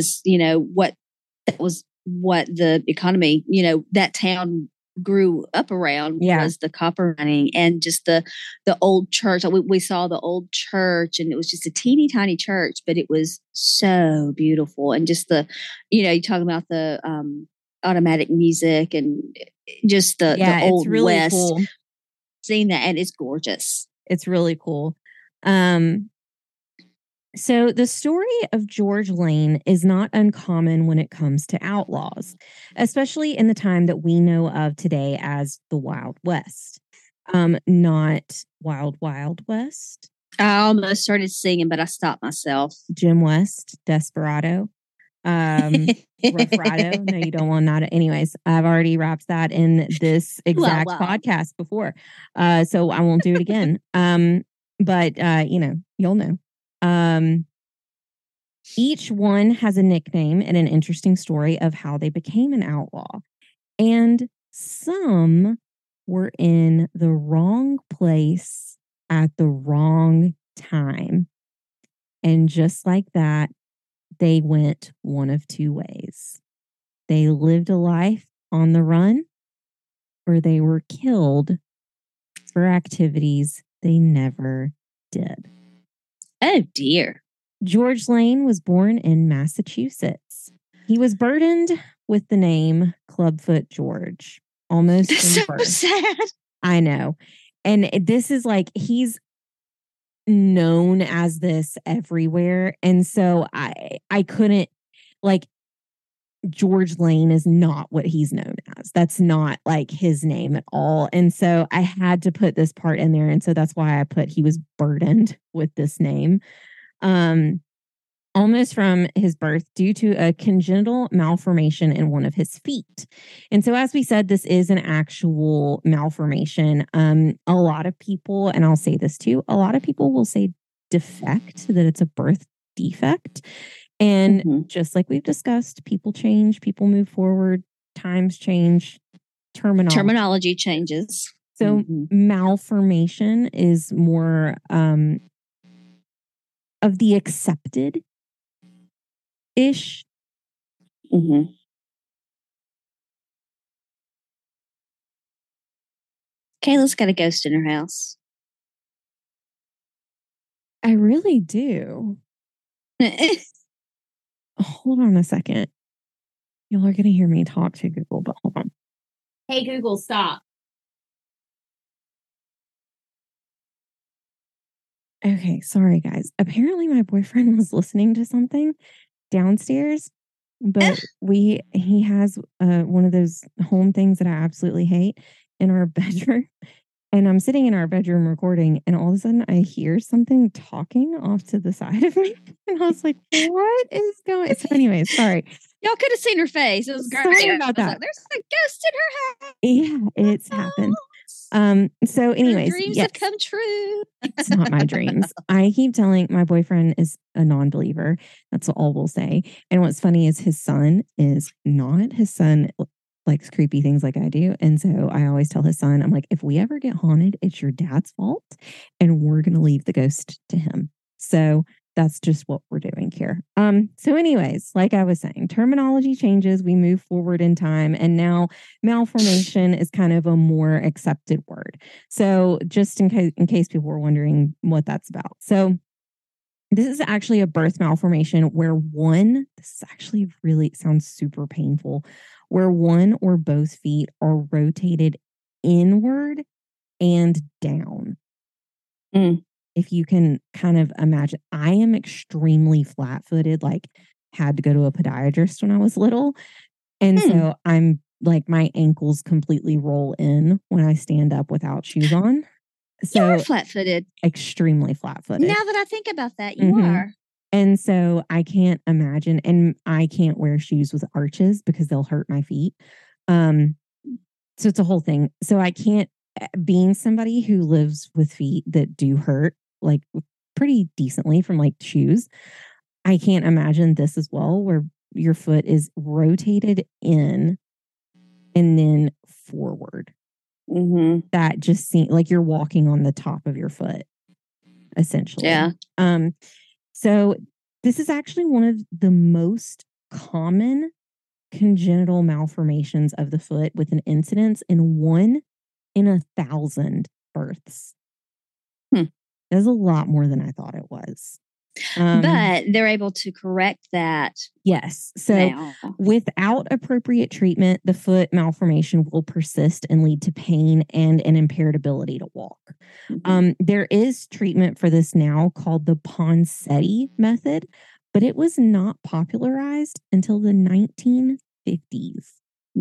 what the economy, that town grew up around was the copper mining, and just the old church. We saw the old church, and it was just a teeny tiny church, but it was so beautiful. And just you talk about the automatic music and just the old really west. Cool. Seeing that, and it's gorgeous. It's really cool. So the story of George Lane is not uncommon when it comes to outlaws, especially in the time that we know of today as the Wild West. Not Wild Wild West. I almost started singing, but I stopped myself. Jim West, Desperado. Rough Rider. No, you don't want that. Anyways, I've already wrapped that in this exact podcast before. So I won't do it again. But you'll know. Each one has a nickname and an interesting story of how they became an outlaw. And some were in the wrong place at the wrong time. And just like that, they went one of two ways. They lived a life on the run, or they were killed for activities they never did. Oh, dear. George Lane was born in Massachusetts. He was burdened with the name Clubfoot George. Almost so sad. I know. And this is like, he's known as this everywhere. And so I couldn't, like, George Lane is not what he's known as. That's not like his name at all. And so I had to put this part in there. And so that's why I put he was burdened with this name. Almost from his birth due to a congenital malformation in one of his feet. And so, as we said, this is an actual malformation. A lot of people, and I'll say this too, a lot of people will say defect, that it's a birth defect. And just like we've discussed, people change, people move forward, times change, terminology changes. So malformation is more of the accepted ish. Kayla's got a ghost in her house. I really do. Hold on a second. Y'all are going to hear me talk to Google, but hold on. Hey, Google, stop. Okay, sorry, guys. Apparently, my boyfriend was listening to something downstairs, but he has one of those home things that I absolutely hate in our bedroom. And I'm sitting in our bedroom recording, and all of a sudden I hear something talking off to the side of me. And I was like, what is going on? So anyways, sorry. Y'all could have seen her face. It was great. Sorry about that. Like, there's a ghost in her house. Yeah, it's happened. So anyways, your dreams have come true. It's not my dreams. I keep telling my boyfriend is a non-believer. That's all we'll say. And what's funny is his son is not. His son likes creepy things like I do. And so I always tell his son, I'm like, if we ever get haunted, it's your dad's fault. And we're going to leave the ghost to him. So that's just what we're doing here. So anyways, like I was saying, terminology changes, we move forward in time, and now malformation is kind of a more accepted word. So just in case people were wondering what that's about. So this is actually a birth malformation where this is actually really sounds super painful, where one or both feet are rotated inward and down. If you can kind of imagine, I am extremely flat-footed, like had to go to a podiatrist when I was little. And so I'm like, my ankles completely roll in when I stand up without shoes on. So you're flat-footed. Extremely flat-footed. Now that I think about that, you are. And so I can't imagine, and I can't wear shoes with arches because they'll hurt my feet. So it's a whole thing. So I can't, being somebody who lives with feet that do hurt like pretty decently from like shoes, I can't imagine this as well, where your foot is rotated in and then forward. That just seems like you're walking on the top of your foot, essentially. Yeah. So this is actually one of the most common congenital malformations of the foot, with an incidence in 1 in 1,000 births. That's a lot more than I thought it was. But they're able to correct that. Yes. So without appropriate treatment, the foot malformation will persist and lead to pain and an impaired ability to walk. There is treatment for this now called the Ponseti method, but it was not popularized until the 1950s.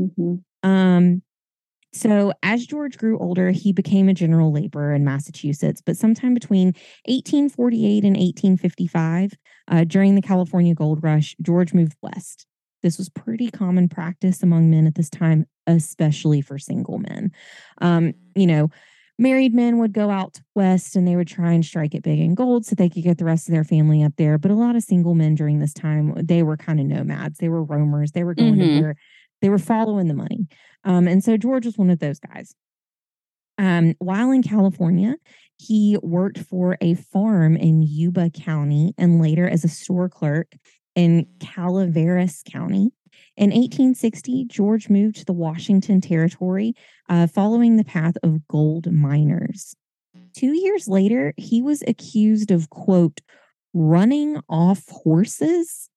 So as George grew older, he became a general laborer in Massachusetts, but sometime between 1848 and 1855, during the California Gold Rush, George moved west. This was pretty common practice among men at this time, especially for single men. Married men would go out west and they would try and strike it big in gold so they could get the rest of their family up there. But a lot of single men during this time, they were kind of nomads. They were roamers. They were going to where they were following the money. And so George was one of those guys. While in California, he worked for a farm in Yuba County and later as a store clerk in Calaveras County. In 1860, George moved to the Washington Territory, following the path of gold miners. 2 years later, he was accused of, quote, running off horses.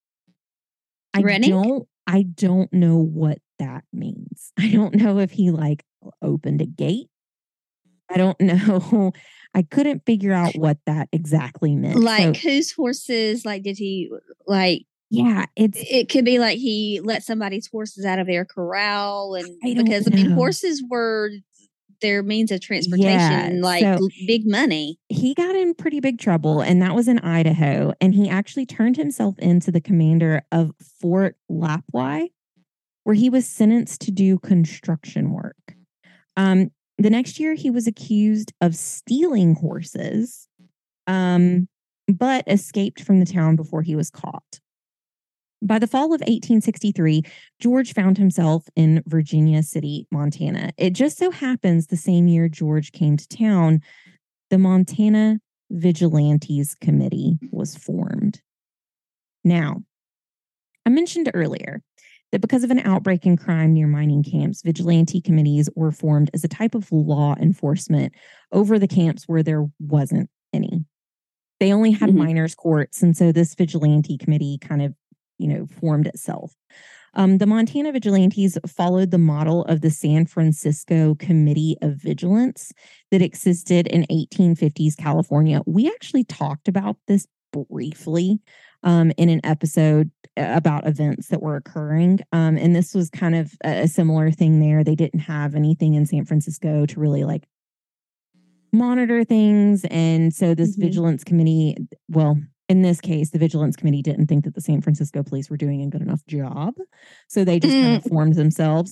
I don't know what that means. I don't know if he like opened a gate. I don't know. I couldn't figure out what that exactly meant. Like whose horses? Like, did he like Yeah, it could be like he let somebody's horses out of their corral, and because know. horses were their means of transportation, Yeah, like so big money. he got in pretty big trouble, and that was in Idaho. And he actually turned himself into the commander of Fort Lapwai, where he was sentenced to do construction work. The next year, he was accused of stealing horses, but escaped from the town before he was caught. By the fall of 1863, George found himself in Virginia City, Montana. It just so happens the same year George came to town, the Montana Vigilantes Committee was formed. Now, I mentioned earlier that because of an outbreak in crime near mining camps, vigilante committees were formed as a type of law enforcement over the camps where there wasn't any. They only had miners' courts, and so this vigilante committee kind of, formed itself. The Montana Vigilantes followed the model of the San Francisco Committee of Vigilance that existed in 1850s California. We actually talked about this briefly in an episode about events that were occurring. And this was kind of a similar thing there. They didn't have anything in San Francisco to really like monitor things. And so this vigilance committee, well, in this case, the Vigilance Committee didn't think that the San Francisco police were doing a good enough job. So they just kind of formed themselves.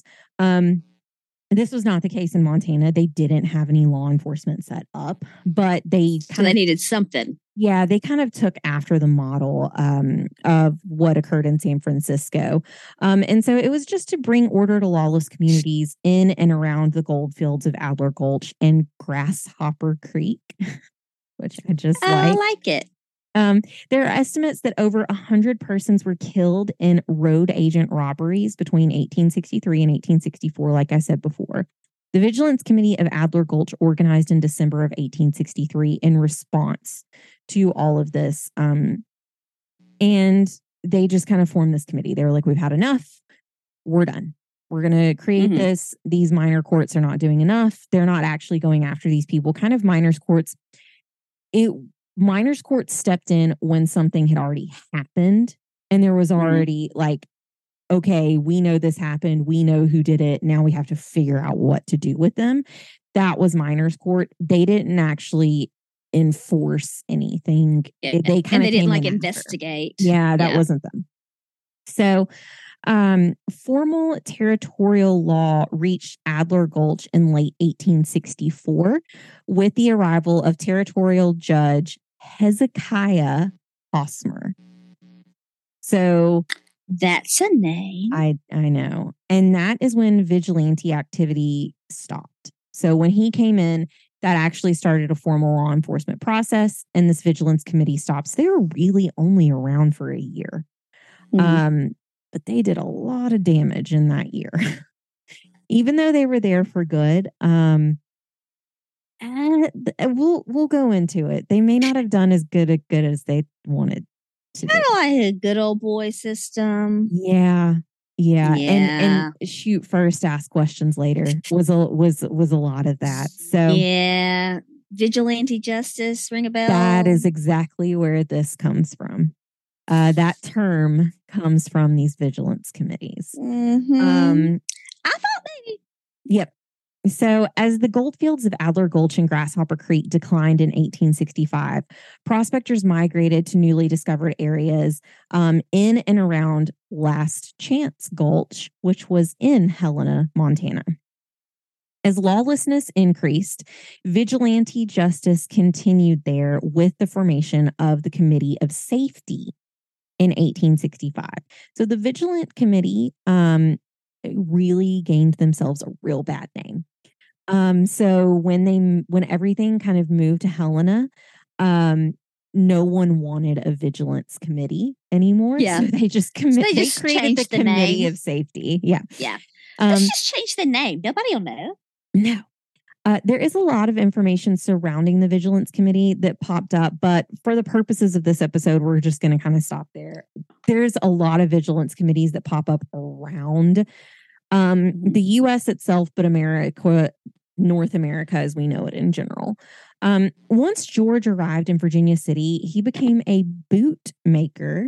This was not the case in Montana. They didn't have any law enforcement set up, but they needed something. Yeah, they kind of took after the model of what occurred in San Francisco. And so it was just to bring order to lawless communities in and around the gold fields of Adler Gulch and Grasshopper Creek, which I just like. I like it. There are estimates that over 100 persons were killed in road agent robberies between 1863 and 1864, like I said before. The Vigilance Committee of Adler Gulch organized in December of 1863 in response to all of this. And they just kind of formed this committee. They were like, we've had enough. We're done. We're going to create this. These minor courts are not doing enough. They're not actually going after these people. Kind of minors courts. Minors courts stepped in when something had already happened and there was already like, okay, we know this happened. We know who did it. Now we have to figure out what to do with them. That was minors court. They didn't actually enforce anything. They didn't like investigate. Yeah, that wasn't them. So formal territorial law reached Adler Gulch in late 1864 with the arrival of territorial judge Hezekiah Hosmer. So that's a name. I know. And that is when vigilante activity stopped. So when he came in, that actually started a formal law enforcement process, and this vigilance committee stops. They were really only around for a year. But they did a lot of damage in that year. Even though they were there for good, we'll go into it. They may not have done as good as they wanted to. Kind of like a good old boy system. Yeah. And shoot first, ask questions later was a lot of that. So yeah, vigilante justice, ring a bell. That is exactly where this comes from. That term comes from these vigilance committees. I thought maybe. Yep. So as the goldfields of Adler Gulch and Grasshopper Creek declined in 1865, prospectors migrated to newly discovered areas in and around Last Chance Gulch, which was in Helena, Montana. As lawlessness increased, vigilante justice continued there with the formation of the Committee of Safety in 1865. So the Vigilant Committee really gained themselves a real bad name. So when everything kind of moved to Helena, no one wanted a vigilance committee anymore. Yeah. So they just they created the Committee name. of Safety. Yeah. Yeah. Let's just change the name. Nobody will know. No. There is a lot of information surrounding the Vigilance Committee that popped up, but for the purposes of this episode, we're just going to kind of stop there. There's a lot of vigilance committees that pop up around the U.S. itself, but North America as we know it in general. Once George arrived in Virginia City, he became a boot maker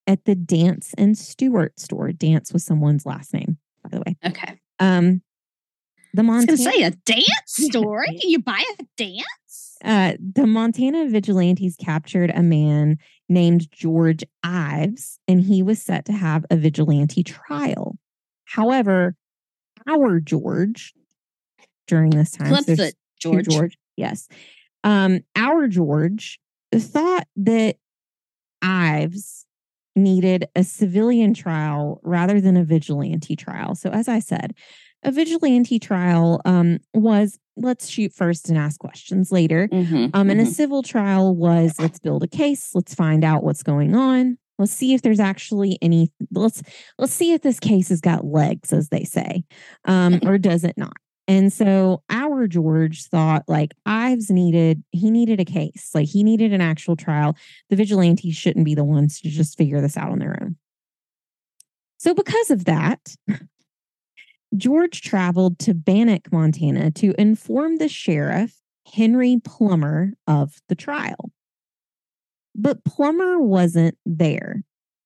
at the Dance and Stewart store. Dance was someone's last name, by the way. Okay. The Montana, I was going to say a dance store. Can you buy a dance? The Montana vigilantes captured a man named George Ives, and he was set to have a vigilante trial. However, our George, during this time, Clubfoot George. Yes. Our George thought that Ives needed a civilian trial rather than a vigilante trial. So as I said, a vigilante trial was let's shoot first and ask questions later. And a civil trial was let's build a case, let's find out what's going on. Let's see if there's actually any let's see if this case has got legs, as they say, or does it not. And so our George thought like Ives needed a case, like he needed an actual trial. The vigilantes shouldn't be the ones to just figure this out on their own. So because of that, George traveled to Bannack, Montana to inform the sheriff, Henry Plummer, of the trial. But Plummer wasn't there.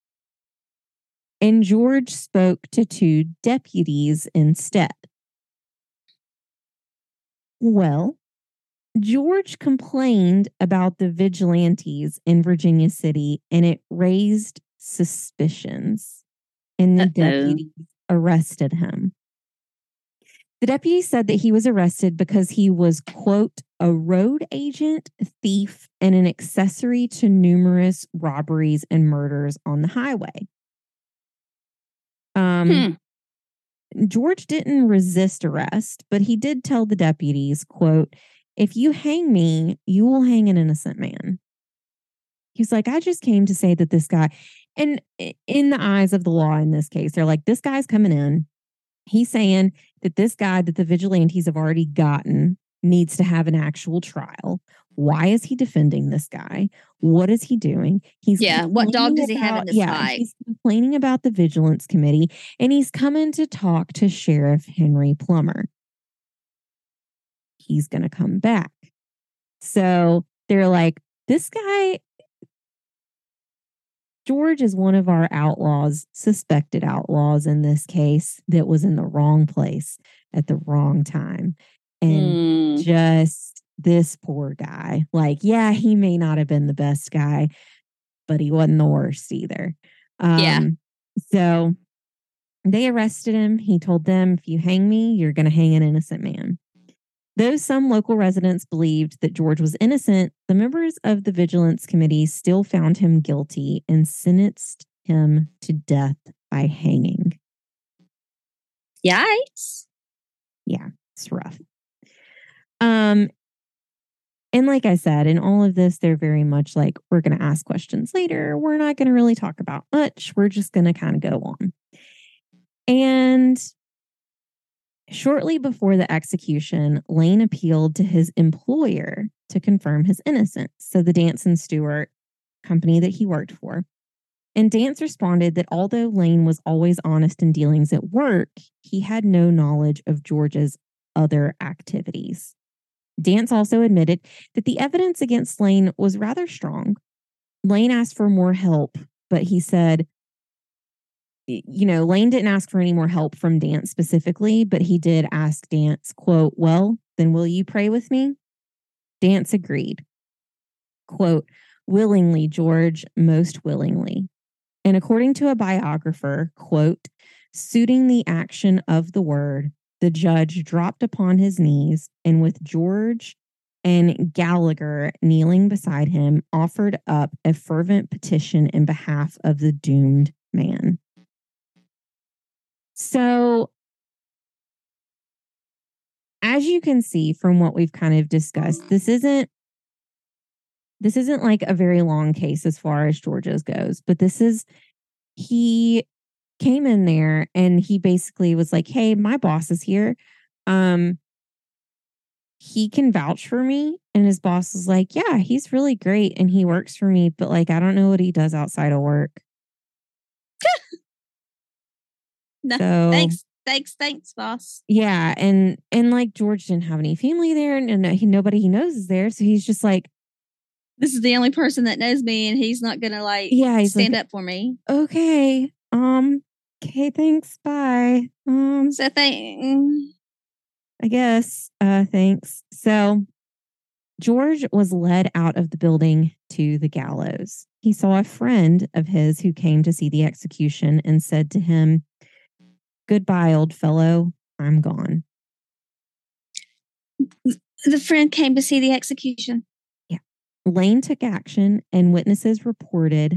And George spoke to 2 deputies instead. Well, George complained about the vigilantes in Virginia City, and it raised suspicions. And the deputies arrested him. The deputy said that he was arrested because he was, quote, a road agent, thief, and an accessory to numerous robberies and murders on the highway. George didn't resist arrest, but he did tell the deputies, quote, if you hang me, you will hang an innocent man. He's like, I just came to say that this guy, and in the eyes of the law in this case, they're like, this guy's coming in. He's saying that this guy that the vigilantes have already gotten needs to have an actual trial. Why is he defending this guy? What is he doing? What dog does he have in this fight? He's complaining about the Vigilance Committee, and he's coming to talk to Sheriff Henry Plummer. He's going to come back. So they're like, this guy, George is one of our outlaws, suspected outlaws in this case, that was in the wrong place at the wrong time. And just this poor guy, like, yeah, he may not have been the best guy, but he wasn't the worst either. So they arrested him. He told them, if you hang me, you're going to hang an innocent man. Though some local residents believed that George was innocent, the members of the Vigilance Committee still found him guilty and sentenced him to death by hanging. Yikes. Yeah, it's rough. And like I said, in all of this, they're very much like, we're going to ask questions later. We're not going to really talk about much. We're just going to kind of go on. And shortly before the execution, Lane appealed to his employer to confirm his innocence. So the Dance and Stewart company that he worked for. And Dance responded that although Lane was always honest in dealings at work, he had no knowledge of George's other activities. Dance also admitted that the evidence against Lane was rather strong. Lane asked for more help, but he said, Lane didn't ask for any more help from Dance specifically, but he did ask Dance, quote, well, then will you pray with me? Dance agreed. Quote, willingly, George, most willingly. And according to a biographer, quote, suiting the action of the word, the judge dropped upon his knees and with George and Gallagher kneeling beside him, offered up a fervent petition in behalf of the doomed man. So, as you can see from what we've kind of discussed, this isn't like a very long case as far as George's goes, but he came in there and he basically was like, hey, my boss is here. He can vouch for me. And his boss was like, yeah, he's really great and he works for me, but like, I don't know what he does outside of work. No, so, thanks, boss. Yeah, and like George didn't have any family there, and nobody he knows is there, so he's just like, This is the only person that knows me, and he's not gonna he's stand up for me. Okay. Okay, thanks. Bye. So I guess. Thanks. So George was led out of the building to the gallows. He saw a friend of his who came to see the execution and said to him, "Goodbye, old fellow. I'm gone." the friend came to see the execution. Yeah. Lane took action, and witnesses reported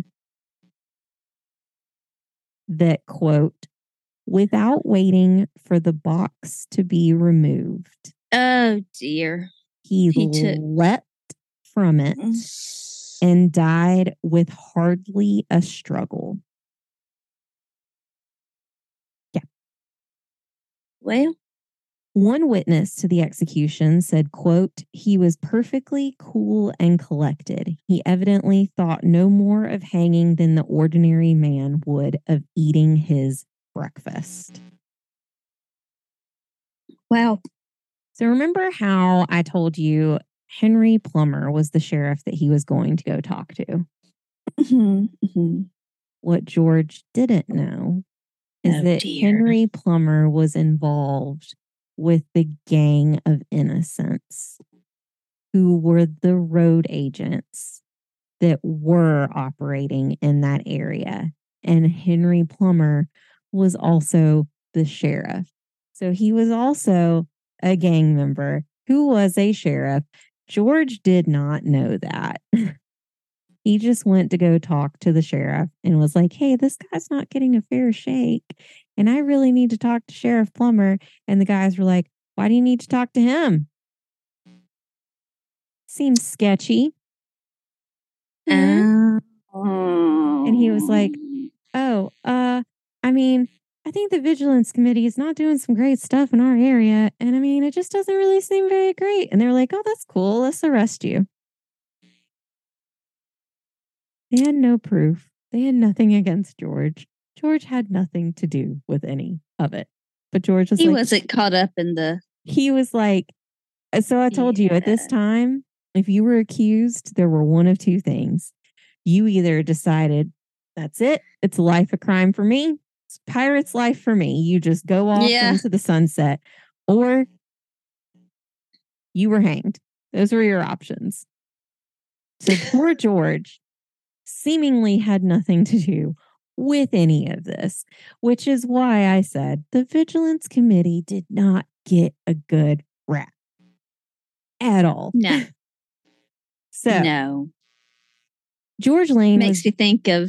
that, quote, without waiting for the box to be removed. Oh, dear. He leapt from it and died with hardly a struggle. Yeah. Well, one witness to the execution said, quote, he was perfectly cool and collected. He evidently thought no more of hanging than the ordinary man would of eating his breakfast. Wow. So remember how I told you Henry Plummer was the sheriff that he was going to go talk to? What George didn't know is that Henry Plummer was involved with the Gang of Innocents, who were the road agents that were operating in that area. And Henry Plummer was also the sheriff. So he was also a gang member who was a sheriff. George did not know that. He just went to go talk to the sheriff and was like, hey, this guy's not getting a fair shake. And I really need to talk to Sheriff Plummer. And the guys were like, why do you need to talk to him? Seems sketchy. And he was like, oh, I mean, I think the Vigilance Committee is not doing some great stuff in our area. And I mean, it just doesn't really seem very great. And they were like, oh, that's cool. Let's arrest you. They had no proof. They had nothing against George. George had nothing to do with any of it. But George was he wasn't caught up in the... He was like, so I told you at this time, if you were accused, there were one of two things. You either decided, that's it. It's a life of crime for me. It's pirate's life for me. You just go off into the sunset. Or you were hanged. Those were your options. So poor George seemingly had nothing to do with any of this, which is why I said the Vigilance Committee did not get a good rap at all. No. So, no. George Lane makes me think of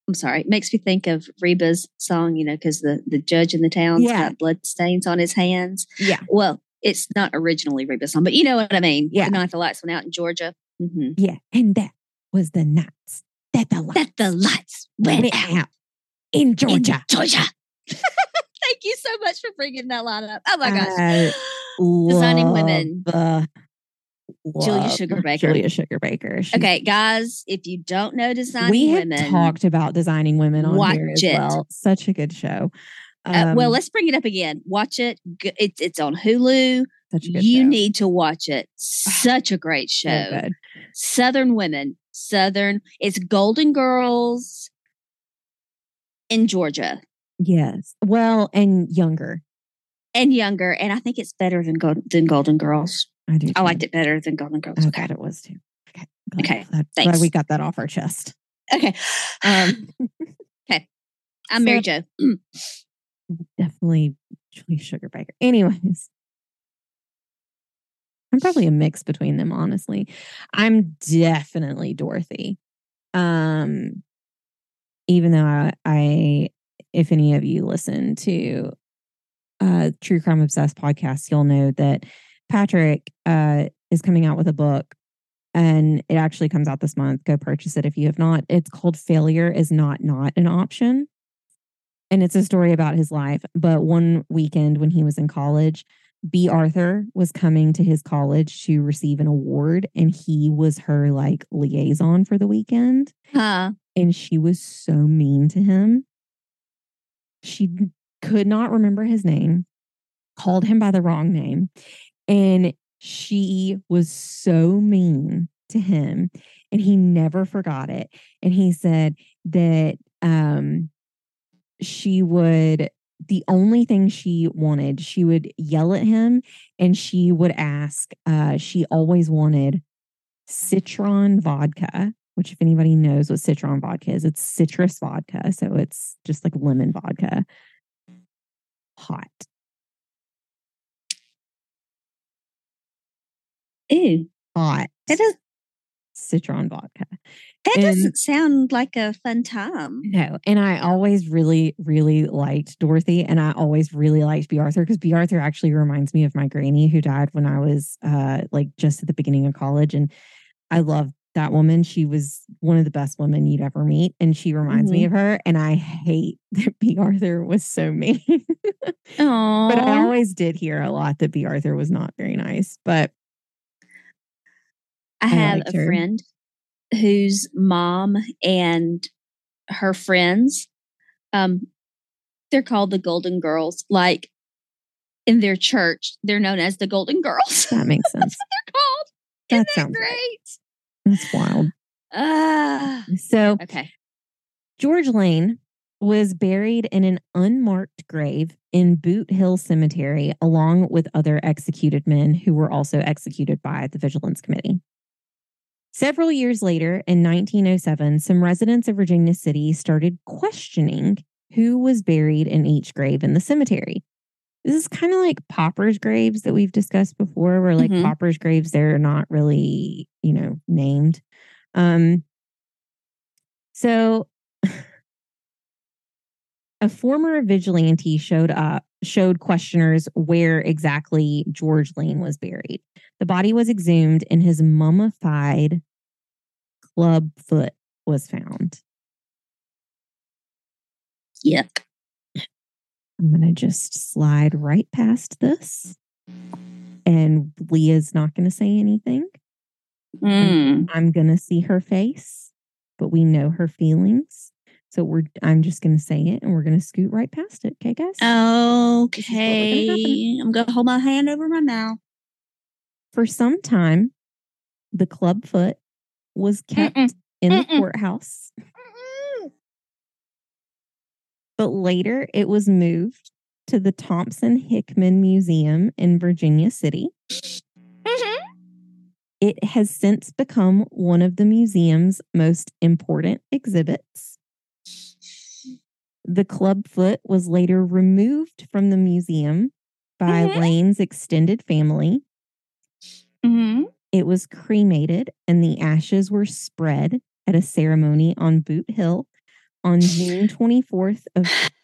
Reba's song, because the judge in the town's got blood stains on his hands. Yeah. Well, it's not originally Reba's song, but you know what I mean. Yeah. The night the lights went out in Georgia. Mm-hmm. Yeah. And that was the nights that the lights went out in Georgia. Thank you so much for bringing that line up. Oh my gosh. Designing Women. Julia Sugarbaker. Okay, guys, if you don't know Designing Women. We have talked about Designing Women on here as well. Such a good show. Well, let's bring it up again. Watch it. It's on Hulu. Such a good you show. Need to watch it. Such a great show. So good. Southern women. It's Golden Girls in Georgia. Yes. Well, and younger. And I think it's better than Golden Girls. I do. I liked it better than Golden Girls. I thought it was too. Okay. Glad we got that off our chest. Okay. Okay. I'm Mary Jo. Definitely Julia Sugarbaker. Anyways. I'm probably a mix between them, honestly. I'm definitely Dorothy. Even though I if any of you listen to True Crime Obsessed podcast, you'll know that Patrick is coming out with a book, and it actually comes out this month. Go purchase it if you have not. It's called Failure is Not an Option. And it's a story about his life. But one weekend when he was in college, B. Arthur was coming to his college to receive an award, and he was her liaison for the weekend. Huh. And she was so mean to him. She could not remember his name, called him by the wrong name. And she was so mean to him, and he never forgot it. And he said that she would, the only thing she wanted, she would yell at him and she would ask, she always wanted citron vodka, which if anybody knows what citron vodka is, it's citrus vodka. So it's just like lemon vodka. Hot. Ew. Hot. It is citron vodka. That doesn't sound like a fun time. No. And I always really, really liked Dorothy, and I always really liked Bea Arthur, because Bea Arthur actually reminds me of my granny who died when I was like just at the beginning of college. And I love that woman. She was one of the best women you'd ever meet. And she reminds me of her. And I hate that Bea Arthur was so mean. But I always did hear a lot that Bea Arthur was not very nice. But I have a friend whose mom and her friends, they're called the Golden Girls. Like in their church, they're known as the Golden Girls. That makes sense. That's what they're called. Isn't that great? That's wild. So, okay. George Lane was buried in an unmarked grave in Boot Hill Cemetery, along with other executed men who were also executed by the Vigilance Committee. Several years later, in 1907, some residents of Virginia City started questioning who was buried in each grave in the cemetery. This is kind of like paupers' graves that we've discussed before, where like paupers' graves, they're not really, named. So a former vigilante showed questioners where exactly George Lane was buried. The body was exhumed and his mummified club foot was found. Yuck. I'm going to just slide right past this. And Leah's not going to say anything. I'm going to see her face, but we know her feelings. So I'm just going to say it and we're going to scoot right past it. Okay, guys? Okay. I'm going to hold my hand over my mouth. For some time, the club foot was kept in the courthouse. But later it was moved to the Thompson Hickman Museum in Virginia City. It has since become one of the museum's most important exhibits. The clubfoot was later removed from the museum by Lane's extended family. It was cremated and the ashes were spread at a ceremony on Boot Hill on June 24th of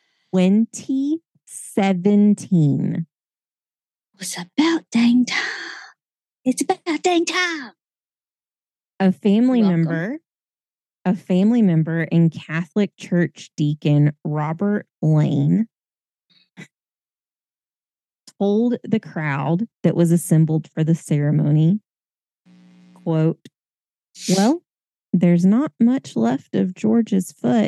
2017. It's about dang time. It's about dang time. A family member and Catholic Church deacon Robert Lane told the crowd that was assembled for the ceremony, quote, "Well, there's not much left of George's foot."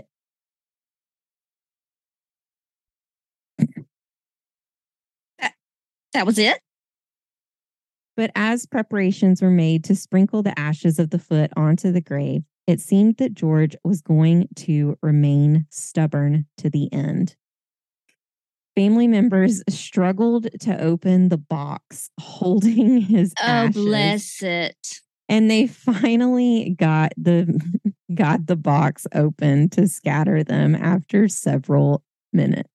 That was it? But as preparations were made to sprinkle the ashes of the foot onto the grave, it seemed that George was going to remain stubborn to the end. Family members struggled to open the box holding his ashes. Oh, bless it. And they finally got the box open to scatter them after several minutes.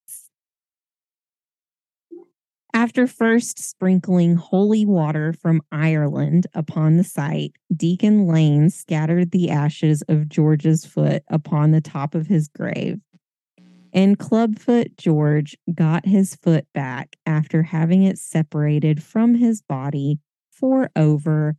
After first sprinkling holy water from Ireland upon the site, Deacon Lane scattered the ashes of George's foot upon the top of his grave. And Clubfoot George got his foot back after having it separated from his body for over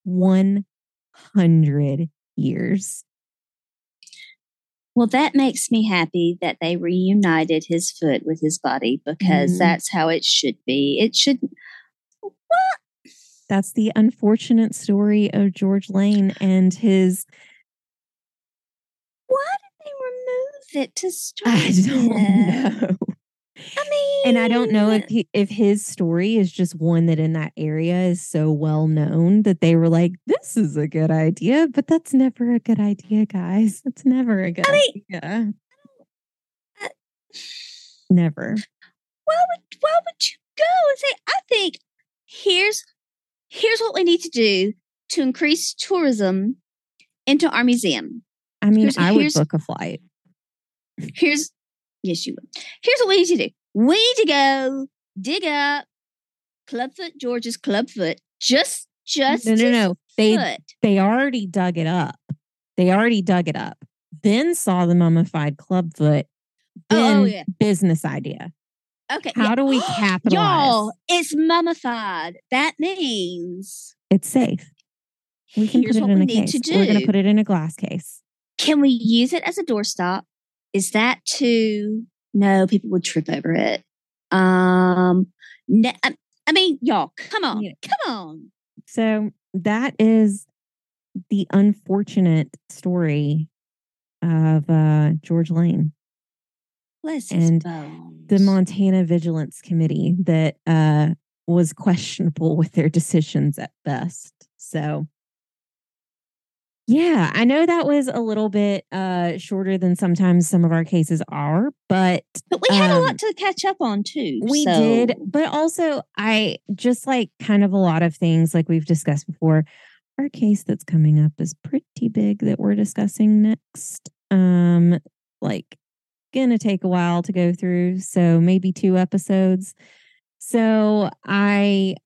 100 years. Well, that makes me happy that they reunited his foot with his body, because that's how it should be. It should. What? That's the unfortunate story of George Lane and his. Why did they remove it to start? I don't know. And I don't know if his story is just one that in that area is so well known that they were like, this is a good idea, but that's never a good idea, guys. It's never a good idea. Never. Why would you go and say, I think here's what we need to do to increase tourism into our museum. I mean, I would book a flight. Yes, you would. Here's what we need to do. We need to go dig up Clubfoot George's Clubfoot. Just no. They already dug it up. Then saw the mummified Clubfoot. Then business idea. Okay. How do we capitalize? Y'all, it's mummified. That means it's safe. We can put it in a case. We're going to put it in a glass case. Can we use it as a doorstop? Is that too? No, people would trip over it. No, I mean, y'all, come on. So that is the unfortunate story of George Lane. And the Montana Vigilance Committee that was questionable with their decisions at best. So, yeah, I know that was a little bit shorter than sometimes some of our cases are, but we had a lot to catch up on too. We did, but also I just like kind of a lot of things like we've discussed before. Our case that's coming up is pretty big that we're discussing next. Like gonna take a while to go through, so maybe 2 episodes. So I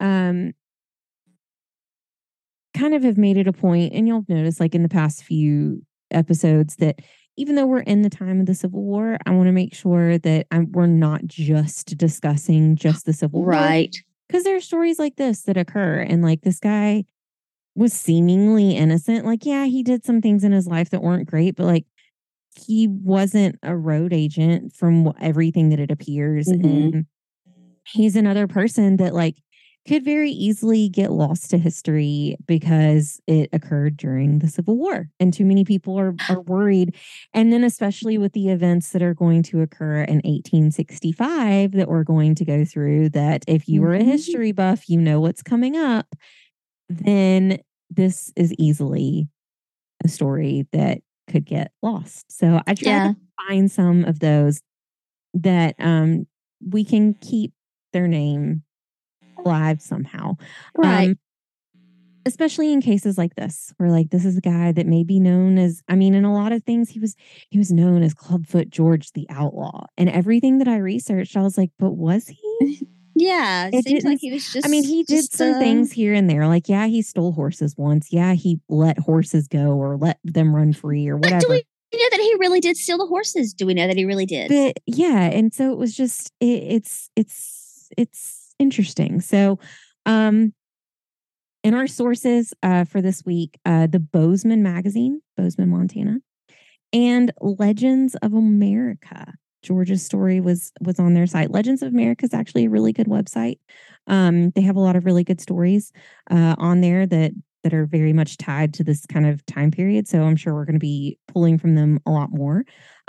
kind of have made it a point, and you'll notice like in the past few episodes that even though we're in the time of the Civil War, I want to make sure that we're not just discussing just the Civil War. Right. Because there are stories like this that occur, and like this guy was seemingly innocent. Like, yeah, he did some things in his life that weren't great, but like he wasn't a road agent from everything that it appears. Mm-hmm. And he's another person that like could very easily get lost to history because it occurred during the Civil War and too many people are worried. And then especially with the events that are going to occur in 1865 that we're going to go through, that if you were a history buff, you know what's coming up, then this is easily a story that could get lost. So I try to find some of those that we can keep their name alive somehow. Right. Especially in cases like this, where like this is a guy that may be known as, I mean, in a lot of things, he was known as Clubfoot George the Outlaw. And everything that I researched, I was like, but was he? Yeah, it seems like he was just. I mean, he did some things here and there. Like, yeah, he stole horses once. Yeah, he let horses go or let them run free or whatever. Do we know that he really did steal the horses? Do we know that he really did? But yeah, and so it was just it's interesting. So, in our sources for this week, the Bozeman magazine, Bozeman, Montana, and Legends of America. George's story was on their site. Legends of America is actually a really good website. They have a lot of really good stories on there that are very much tied to this kind of time period. So I'm sure we're going to be pulling from them a lot more.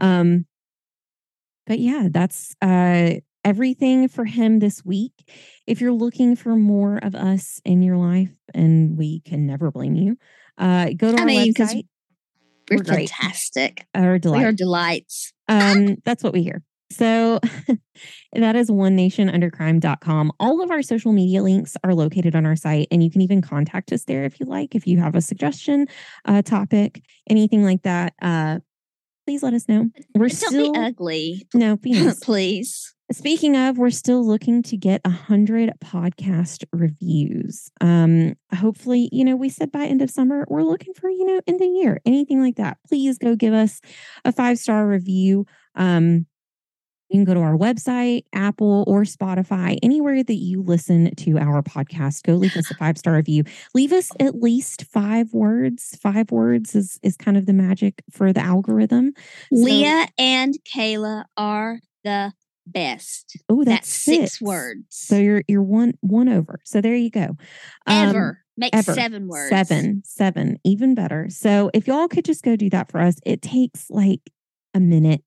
But yeah, that's everything for him this week. If you're looking for more of us in your life, and we can never blame you, go to our website. We're fantastic. Our delight. We are delights. That's what we hear. So that is onenationundercrime.com. All of our social media links are located on our site, and you can even contact us there if you like. If you have a suggestion, topic, anything like that, please let us know. Don't be ugly. No, be nice. Please. Speaking of, we're still looking to get 100 podcast reviews. Hopefully, we said by end of summer, we're looking for, end of year, anything like that. Please go give us a 5-star review. You can go to our website, Apple or Spotify, anywhere that you listen to our podcast. Go leave us a 5-star review. Leave us at least 5 words. 5 words is kind of the magic for the algorithm. Leah and Kayla are the best. Oh, that's 6 words. So you're one over. So there you go. Make 7 words. 7, even better. So if y'all could just go do that for us, it takes like a minute.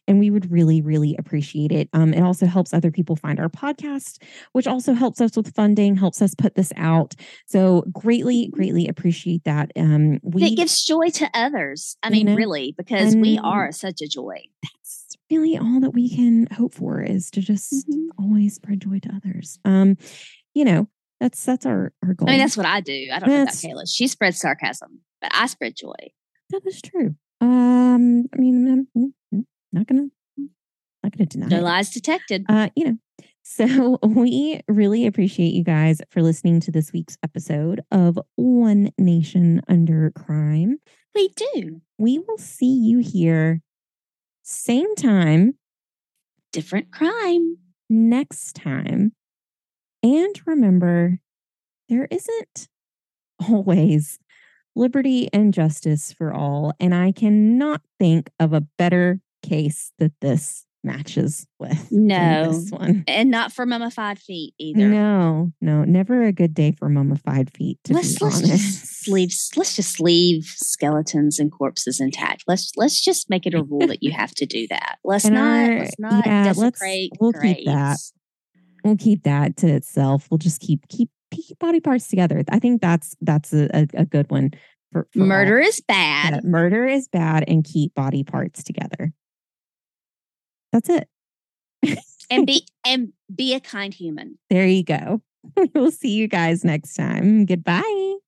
And we would really, really appreciate it. It also helps other people find our podcast, which also helps us with funding, helps us put this out. So greatly, greatly appreciate that. It gives joy to others. I mean, really, because we are such a joy. That's really all that we can hope for, is to just always spread joy to others. That's our goal. I mean, that's what I do. I don't know about Kayla. She spreads sarcasm, but I spread joy. That is true. I mean, I'm not gonna deny. No lies detected. So we really appreciate you guys for listening to this week's episode of One Nation Under Crime. We do. We will see you here, same time, different crime, next time. And remember, there isn't always liberty and justice for all. And I cannot think of a better case that this matches with. No. This one. And not for mummified feet either. No. Never a good day for mummified feet, to be honest. Let's just leave skeletons and corpses intact. Let's just make it a rule that you have to do that. Let's not desecrate we'll graves. Keep that. We'll keep that to itself. We'll just keep body parts together. I think that's a good one. For murder is bad. Yeah, murder is bad, and keep body parts together. That's it. and be a kind human. There you go. We'll see you guys next time. Goodbye.